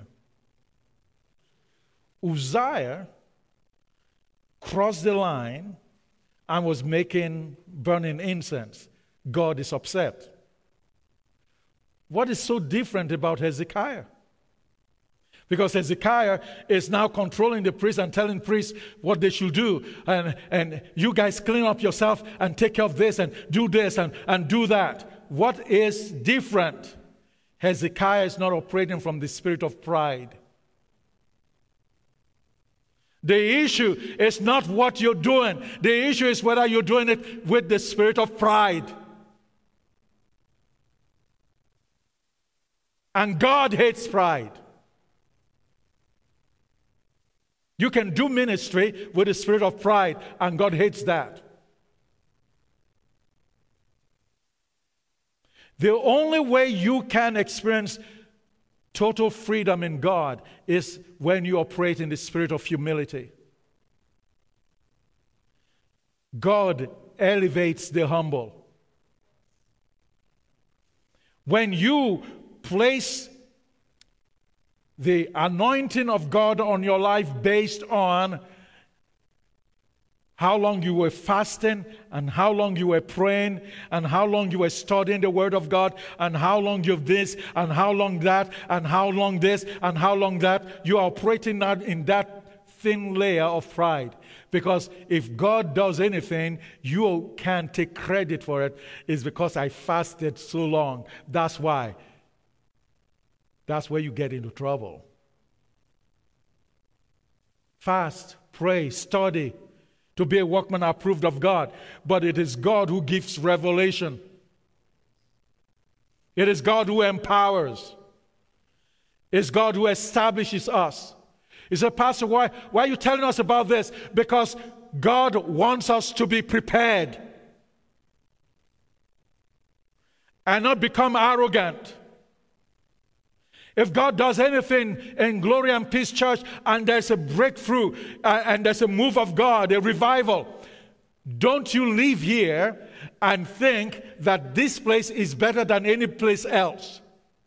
Uzziah crossed the line and was burning incense. God is upset. What is so different about Hezekiah? Because Hezekiah is now controlling the priests and telling priests what they should do. And you guys clean up yourself and take care of this and do this and do that. What is different? Hezekiah is not operating from the spirit of pride. The issue is not what you're doing. The issue is whether you're doing it with the spirit of pride. And God hates pride. You can do ministry with the spirit of pride, and God hates that. The only way you can experience total freedom in God is when you operate in the spirit of humility. God elevates the humble. When you place the anointing of God on your life based on how long you were fasting, and how long you were praying, and how long you were studying the Word of God, and how long you've this, and how long that, and how long this, and how long that, you are operating in that thin layer of pride. Because if God does anything, you can't take credit for it. It's because I fasted so long. That's why. That's where you get into trouble. Fast, pray, study, to be a workman approved of God. But it is God who gives revelation. It is God who empowers. It's God who establishes us. He said, Pastor, why are you telling us about this? Because God wants us to be prepared and not become arrogant. If God does anything in Glory and Peace Church and there's a breakthrough and there's a move of God, a revival, don't you leave here and think that this place is better than any place else.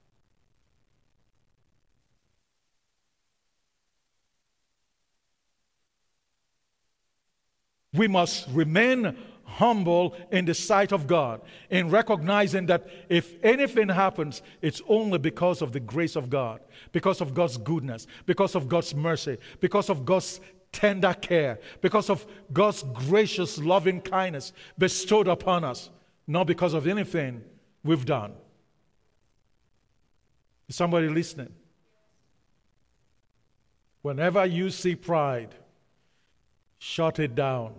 We must remain humble in the sight of God, in recognizing that if anything happens, it's only because of the grace of God, because of God's goodness, because of God's mercy, because of God's tender care, because of God's gracious loving kindness bestowed upon us, not because of anything we've done. Is somebody listening? Whenever you see pride, shut it down.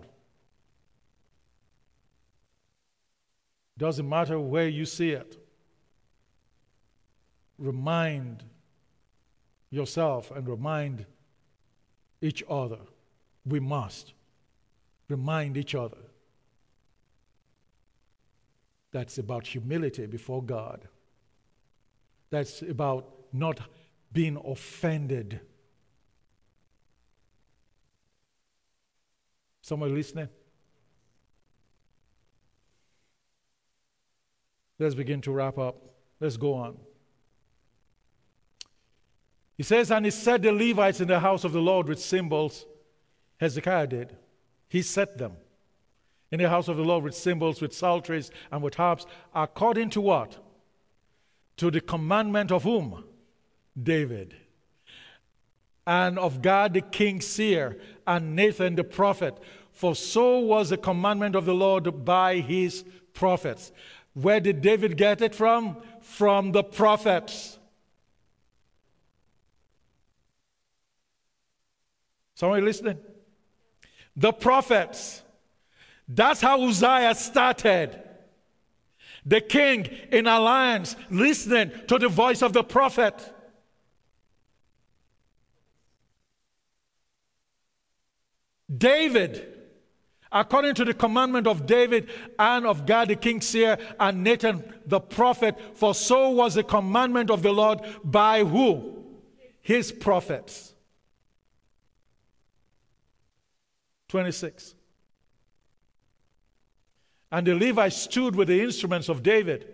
Doesn't matter where you see it. Remind yourself and remind each other. We must remind each other. That's about humility before God. That's about not being offended. Somebody listening? Let's begin to wrap up. Let's go on. He says, and he set the Levites in the house of the Lord with cymbals. Hezekiah did. He set them in the house of the Lord with cymbals, with psalteries, and with harps, according to what? To the commandment of whom? David. And of Gad the king's seer, and Nathan the prophet. For so was the commandment of the Lord by his prophets. Where did David get it from? From the prophets. Somebody listening? The prophets. That's how Uzziah started. The king in alliance, listening to the voice of the prophet. David according to the commandment of David and of Gad the king's seer and Nathan the prophet, for so was the commandment of the Lord by who? His prophets. 26. And the Levites stood with the instruments of David,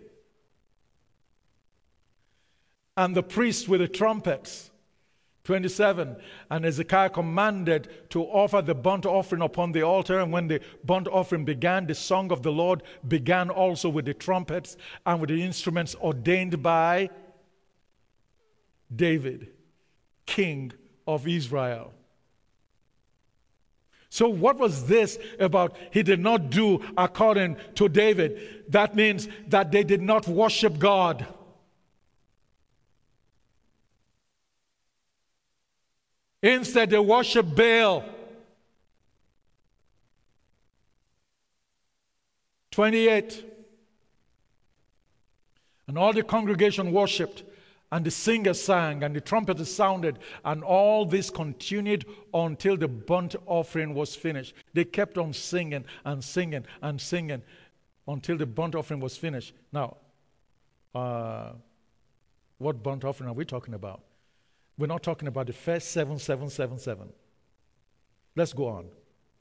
and the priests with the trumpets. 27. And Hezekiah commanded to offer the burnt offering upon the altar, and when the burnt offering began, the song of the Lord began also with the trumpets and with the instruments ordained by David, king of Israel. So what was this about he did not do according to David? That means that they did not worship God. Instead, they worship Baal. 28. And all the congregation worshipped, and the singers sang, and the trumpeters sounded, and all this continued until the burnt offering was finished. They kept on singing and singing and singing until the burnt offering was finished. Now, what burnt offering are we talking about? We're not talking about the first 7,777. Let's go on.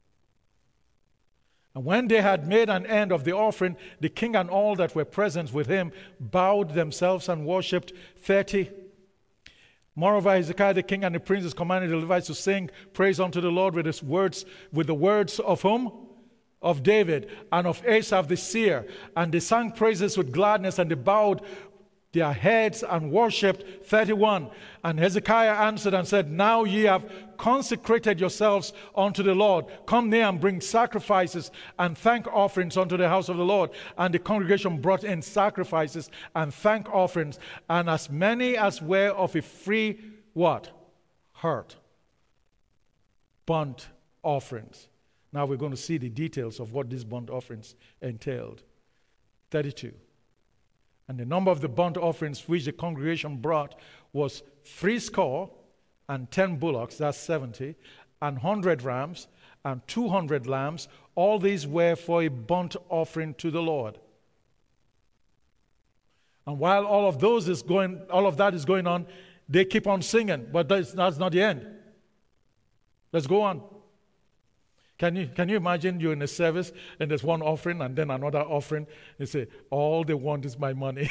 And when they had made an end of the offering, the king and all that were present with him bowed themselves and worshipped 30. Moreover, Hezekiah the king and the princes commanded the Levites to sing praise unto the Lord with the words of whom? Of David and of Asaph the seer. And they sang praises with gladness, and they bowed their heads and worshipped. 31. And Hezekiah answered and said, now ye have consecrated yourselves unto the Lord. Come near and bring sacrifices and thank offerings unto the house of the Lord. And the congregation brought in sacrifices and thank offerings, and as many as were of a free what? Heart. Burnt offerings. Now we're going to see the details of what these burnt offerings entailed. 32. And the number of the burnt offerings which the congregation brought was 70 bullocks, that's 70, and 100 rams, and 200 lambs. All these were for a burnt offering to the Lord. And while all of that is going on, they keep on singing, but that's not the end. Let's go on. Can you imagine you're in a service and there's one offering and then another offering? They say, all they want is my money.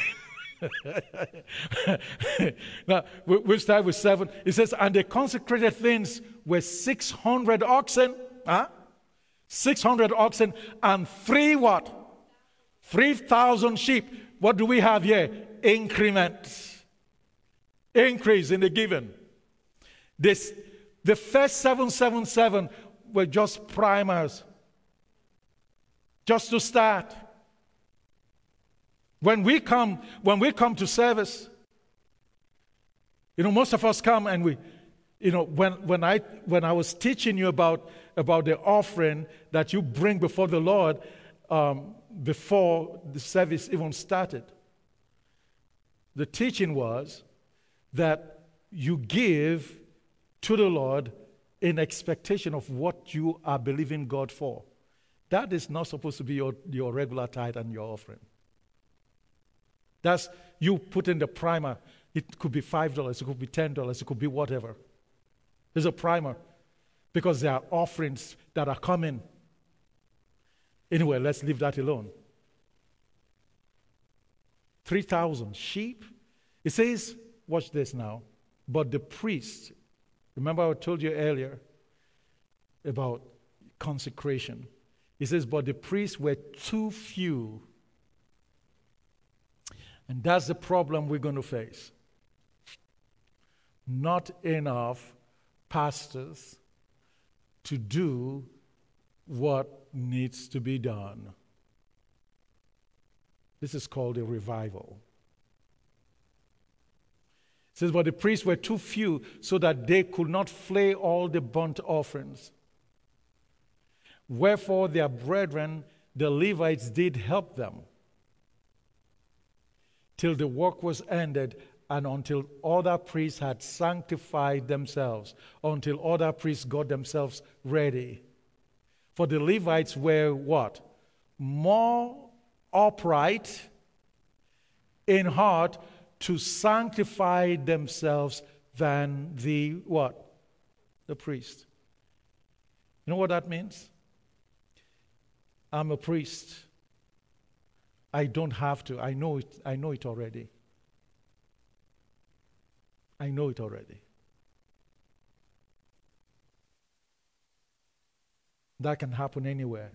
Now, we'll start with 7. It says, and the consecrated things were 600 oxen. 600 oxen and 3,000 sheep. What do we have here? Increment. Increase in the giving. The first 777 were just primers, just to start. When we come to service, most of us come and we, when I was teaching you about the offering that you bring before the Lord before the service even started, the teaching was that you give to the Lord in expectation of what you are believing God for. That is not supposed to be your regular tithe and your offering. That's you put in the primer. It could be $5, it could be $10, it could be whatever. There's a primer because there are offerings that are coming. Anyway, let's leave that alone. 3,000 sheep. It says, watch this now, but the priest. Remember I told you earlier about consecration. He says, but the priests were too few. And that's the problem we're going to face. Not enough pastors to do what needs to be done. This is called a revival. It says, but the priests were too few so that they could not flay all the burnt offerings. Wherefore their brethren, the Levites, did help them till the work was ended and until other priests had sanctified themselves, until other priests got themselves ready. For the Levites were what? More upright in heart to sanctify themselves than the what? The priest. You know what that means? I'm a priest. I don't have to. I know it already. I know it already. That can happen anywhere.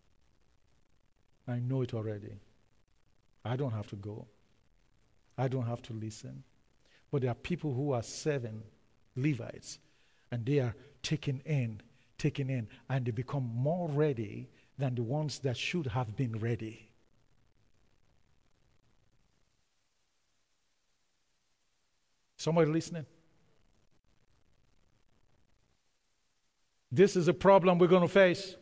I know it already. I don't have to go. I don't have to listen. But there are people who are serving Levites, and they are taken in, and they become more ready than the ones that should have been ready. Somebody listening? This is a problem we're going to face.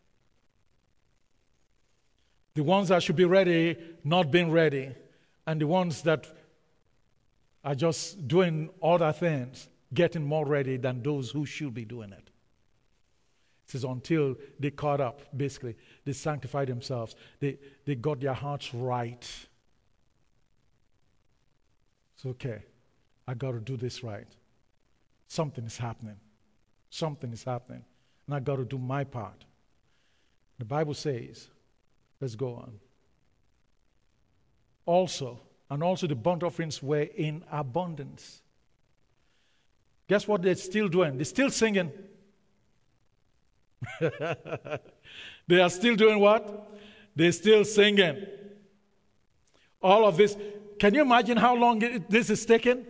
The ones that should be ready, not being ready, and the ones that are just doing other things, getting more ready than those who should be doing it. It says until they caught up, basically, they sanctified themselves. They got their hearts right. It's okay. I got to do this right. Something is happening. Something is happening. And I got to do my part. The Bible says, let's go on. Also the burnt offerings were in abundance. Guess what they're still doing? They're still singing. They are still doing what? They're still singing. All of this. Can you imagine how long this is taking?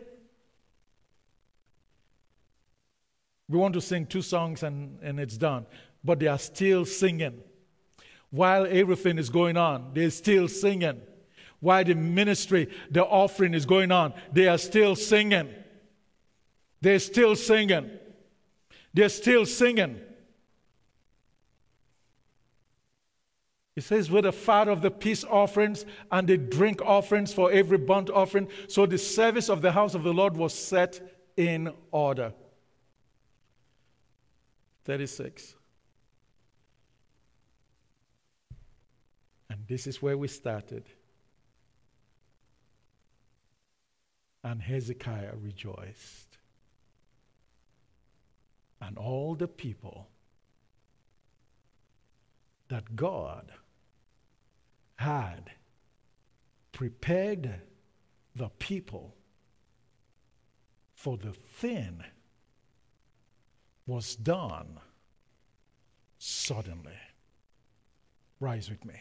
We want to sing 2 songs and it's done. But they are still singing. While everything is going on, they're still singing. While the ministry, the offering is going on, they are still singing. They're still singing. They're still singing. It says, with the fat of the peace offerings and the drink offerings for every burnt offering. So the service of the house of the Lord was set in order. 36. And this is where we started. And Hezekiah rejoiced. And all the people that God had prepared the people for the thing was done suddenly. Rise with me.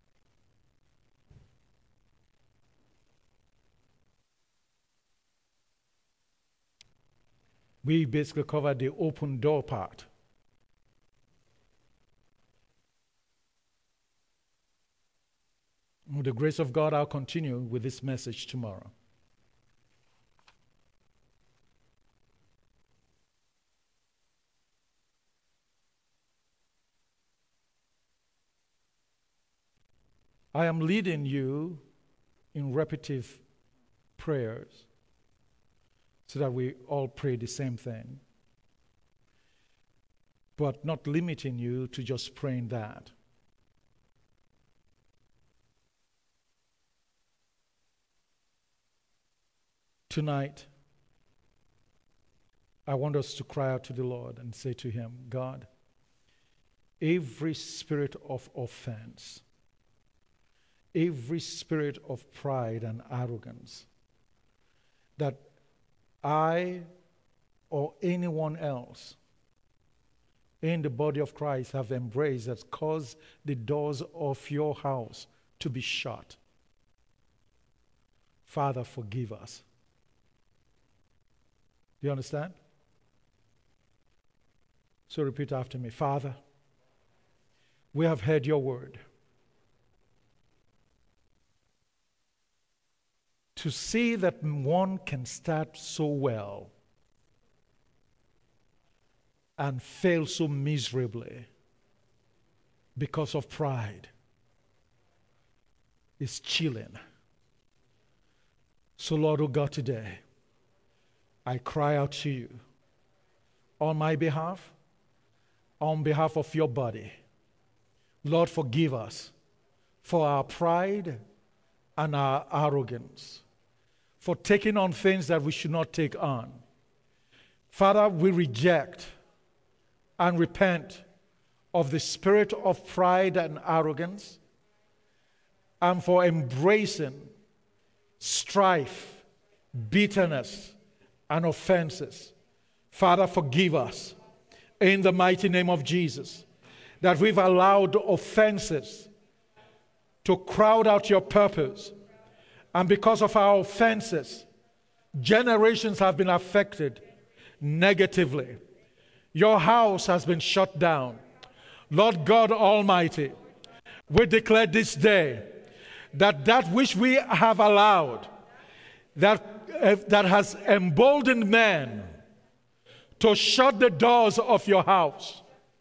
We basically covered the open door part. With the grace of God, I'll continue with this message tomorrow. I am leading you in repetitive prayers so that we all pray the same thing, but not limiting you to just praying that. Tonight, I want us to cry out to the Lord and say to Him, God, every spirit of offense, every spirit of pride and arrogance that I or anyone else in the body of Christ have embraced has caused the doors of your house to be shut. Father, forgive us. Do you understand? So repeat after me. Father, we have heard your word. To see that one can start so well and fail so miserably because of pride is chilling. So Lord, oh God, today, I cry out to you on my behalf, on behalf of your body, Lord, forgive us for our pride and our arrogance, for taking on things that we should not take on. Father, we reject and repent of the spirit of pride and arrogance, and for embracing strife, bitterness, and offenses. Father, forgive us in the mighty name of Jesus that we've allowed offenses to crowd out your purpose. And because of our offenses, generations have been affected negatively. Your house has been shut down. Lord God Almighty, we declare this day that which we have allowed, that has emboldened men to shut the doors of your house,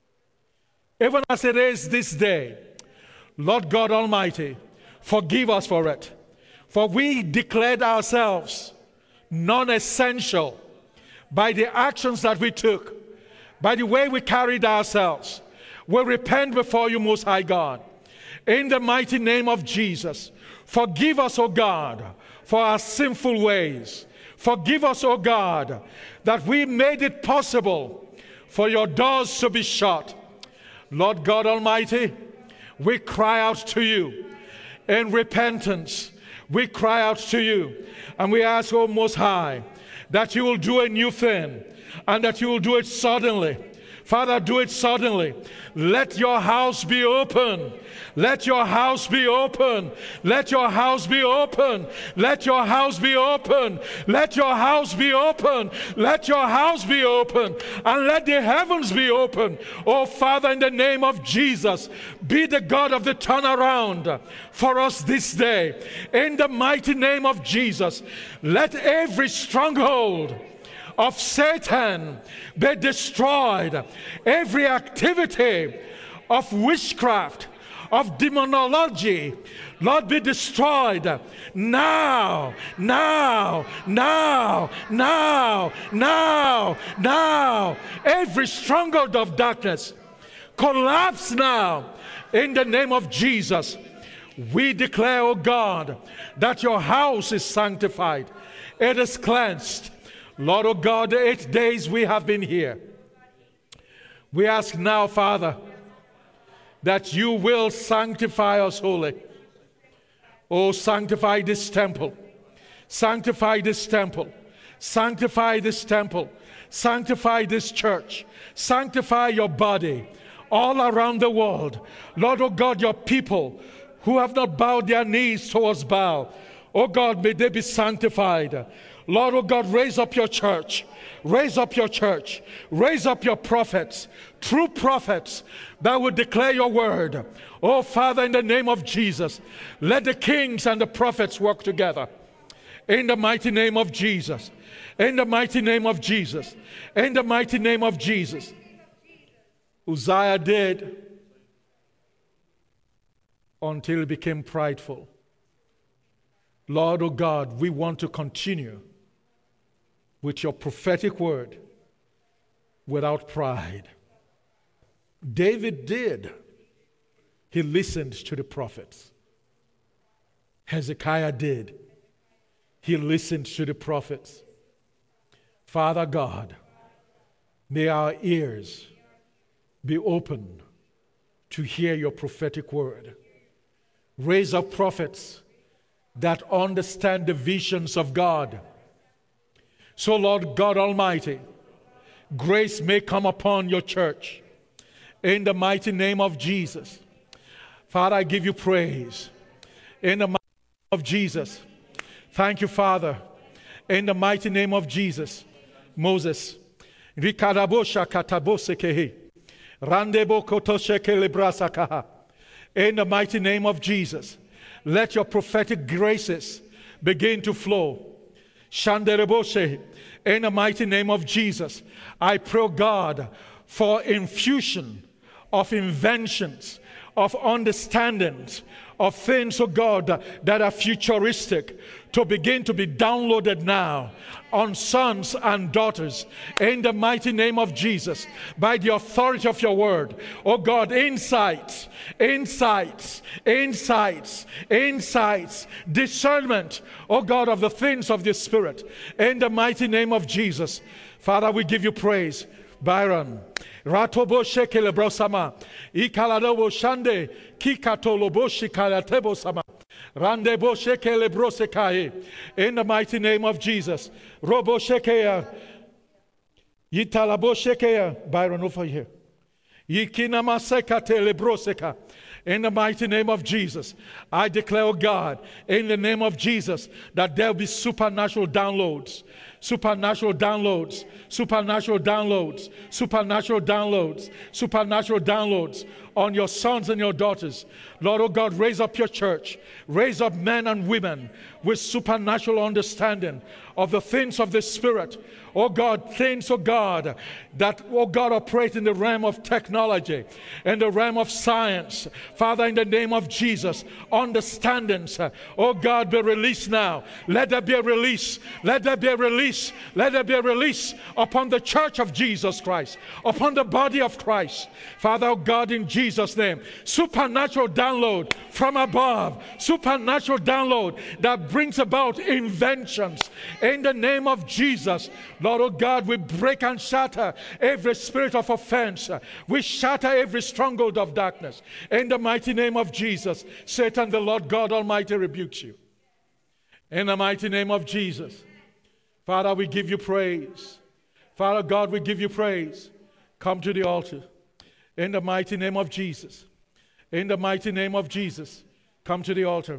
even as it is this day, Lord God Almighty, forgive us for it. For we declared ourselves non-essential by the actions that we took, by the way we carried ourselves. We repent before you, Most High God. In the mighty name of Jesus, forgive us, O God, for our sinful ways. Forgive us, O God, that we made it possible for your doors to be shut. Lord God Almighty, we cry out to you in repentance. We cry out to you, and we ask, O Most High, that you will do a new thing, and that you will do it suddenly. Father, do it suddenly. Let your house be open. Let your house be open. Let your house be open. Let your house be open. Let your house be open. Let your house be open. And let the heavens be open. Oh, Father, in the name of Jesus, be the God of the turnaround for us this day. In the mighty name of Jesus, let every stronghold of Satan be destroyed. Every activity of witchcraft, of demonology, Lord, be destroyed now, now, now, now, now, now. Every stronghold of darkness collapse now in the name of Jesus. We declare, O God, that your house is sanctified. It is cleansed. Lord, O God, the 8 days we have been here, we ask now, Father, that you will sanctify us wholly. Oh, sanctify this temple. Sanctify this temple. Sanctify this temple. Sanctify this church. Sanctify your body all around the world. Lord, oh God, your people who have not bowed their knees towards Baal, oh God, may they be sanctified. Lord, oh God, raise up your church. Raise up your church. Raise up your prophets, true prophets that will declare your word. Oh, Father, in the name of Jesus, let the kings and the prophets work together. In the mighty name of Jesus. In the mighty name of Jesus. In the mighty name of Jesus. Uzziah did until he became prideful. Lord, oh God, we want to continue with your prophetic word without pride. David did. He listened to the prophets. Hezekiah did. He listened to the prophets. Father God, may our ears be open to hear your prophetic word. Raise up prophets that understand the visions of God. So, Lord God Almighty, grace may come upon your church. In the mighty name of Jesus. Father, I give you praise. In the mighty name of Jesus. Thank you, Father. In the mighty name of Jesus. Moses. In the mighty name of Jesus. Let your prophetic graces begin to flow. In the mighty name of Jesus, I pray, God, for infusion of inventions, of understanding of things, oh God, that are futuristic, to begin to be downloaded now on sons and daughters in the mighty name of Jesus, by the authority of your word. Oh God, insights, discernment, oh God, of the things of the Spirit in the mighty name of Jesus. Father, we give you praise. Byron Ratobo shekele brosama ikaladobo shande kikatolobo shikalatebo sama randebo shekele brosekaye in the mighty name of Jesus. Robo shekeya yitalabo shekeya. Byron, over here. Yikinama sekatele broseka. In the mighty name of Jesus, I declare, oh God, in the name of Jesus, that there will be supernatural downloads, supernatural downloads, supernatural downloads, supernatural downloads, supernatural downloads on your sons and your daughters. Lord, oh God, raise up your church. Raise up men and women with supernatural understanding of the things of the Spirit. Oh God, things, oh God, that, oh God, operate in the realm of technology, in the realm of science. Father, in the name of Jesus, understandings, oh God, be released now. Let there be a release. Let there be a release. Let there be a release upon the church of Jesus Christ, upon the body of Christ. Father, oh God, in Jesus' name, supernatural download from above, supernatural download that brings about inventions in the name of Jesus. Lord, oh God, we break and shatter every spirit of offense. We shatter every stronghold of darkness. In the mighty name of Jesus, Satan, the Lord God Almighty, rebukes you. In the mighty name of Jesus. Father, we give you praise. Father God, we give you praise. Come to the altar. In the mighty name of Jesus. In the mighty name of Jesus. Come to the altar.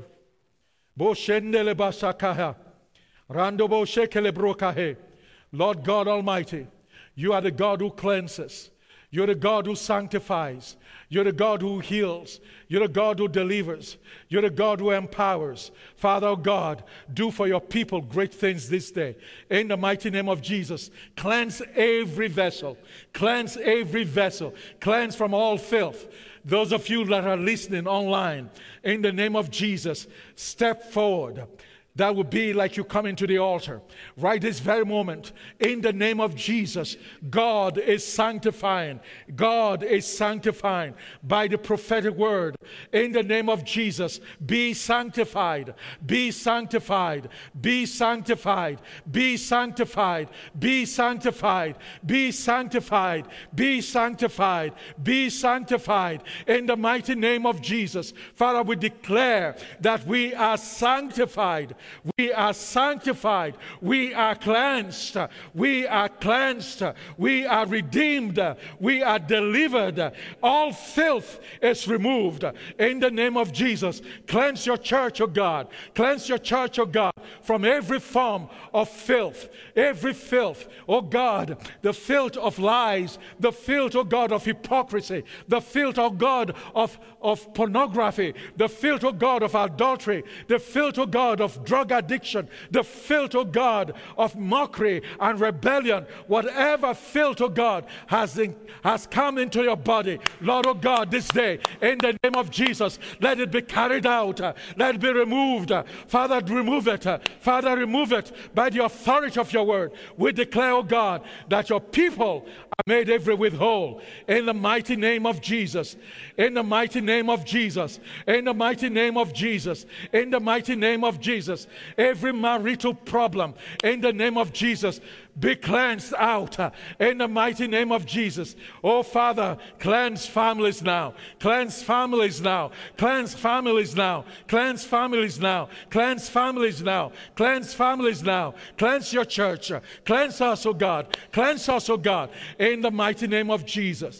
Bo shendele basakaha. Rando bo shekele brokahe. Lord God Almighty, you are the God who cleanses. You're the God who sanctifies. You're the God who heals. You're the God who delivers. You're the God who empowers. Father God, do for your people great things this day. In the mighty name of Jesus, cleanse every vessel. Cleanse every vessel. Cleanse from all filth. Those of you that are listening online, in the name of Jesus, step forward. That would be like you come into the altar. Right this very moment, in the name of Jesus, God is sanctifying. God is sanctifying by the prophetic word. In the name of Jesus, be sanctified. Be sanctified. Be sanctified. Be sanctified. Be sanctified. Be sanctified. Be sanctified. Be sanctified. In the mighty name of Jesus. Father, we declare that we are sanctified. We are sanctified. We are cleansed. We are cleansed. We are redeemed. We are delivered. All filth is removed. In the name of Jesus, cleanse your church, oh God. Cleanse your church, oh God, from every form of filth. Every filth, oh God, the filth of lies, the filth, oh God, of hypocrisy, the filth, oh God, of pornography, the filth, oh God, of adultery, the filth, oh God, of drug addiction, the filth, oh God, of mockery and rebellion, whatever filth, oh God, has come into your body, Lord, oh God, this day, in the name of Jesus, let it be carried out, let it be removed. Father, remove it. Father, remove it by the authority of your word. We declare, oh God, that your people are made every with whole, in the mighty name of Jesus. In the mighty name of Jesus. In the mighty name of Jesus. In the mighty name of Jesus. Every marital problem, in the name of Jesus, be cleansed out in the mighty name of Jesus. Oh Father, cleanse families now. Cleanse families now. Cleanse families now. Cleanse families now. Cleanse families now. Cleanse families now. Cleanse your church. Cleanse us, oh God. Cleanse us, oh God, in the mighty name of Jesus.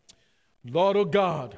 Lord, oh God,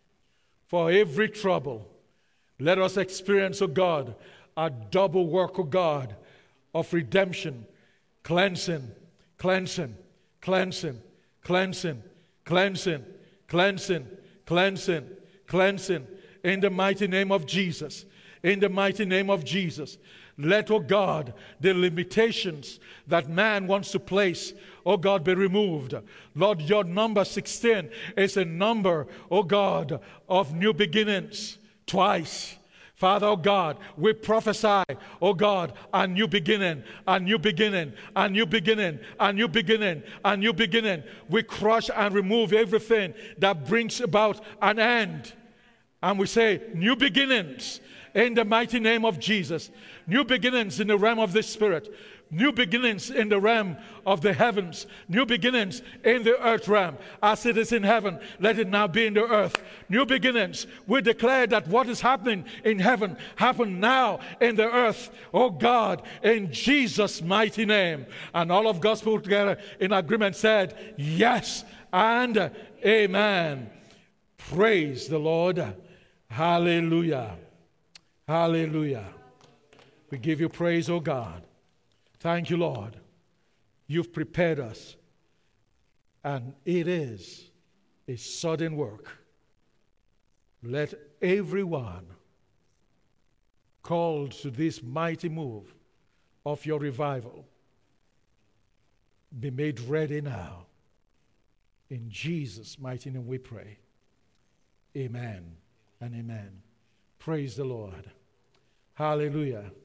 for every trouble, let us experience, oh God, a double work, oh God, of redemption, cleansing, cleansing, cleansing, cleansing, cleansing, cleansing, cleansing, cleansing, in the mighty name of Jesus. in the mighty name of Jesus. Let, oh God, the limitations that man wants to place, oh God, be removed. Lord, your number 16 is a number, oh God, of new beginnings twice. Father, oh God, we prophesy, oh God, a new beginning, a new beginning, a new beginning, a new beginning, a new beginning. We crush and remove everything that brings about an end. And we say, new beginnings in the mighty name of Jesus. New beginnings in the realm of the Spirit. New beginnings in the realm of the heavens. New beginnings in the earth realm. As it is in heaven, let it now be in the earth. New beginnings. We declare that what is happening in heaven, happen now in the earth. Oh God, in Jesus' mighty name. And all of God's people together in agreement said, yes and amen. Praise the Lord. Hallelujah. Hallelujah. We give you praise, oh God. Thank you, Lord. You've prepared us. And it is a sudden work. Let everyone called to this mighty move of your revival be made ready now. In Jesus' mighty name we pray. Amen and amen. Praise the Lord. Hallelujah.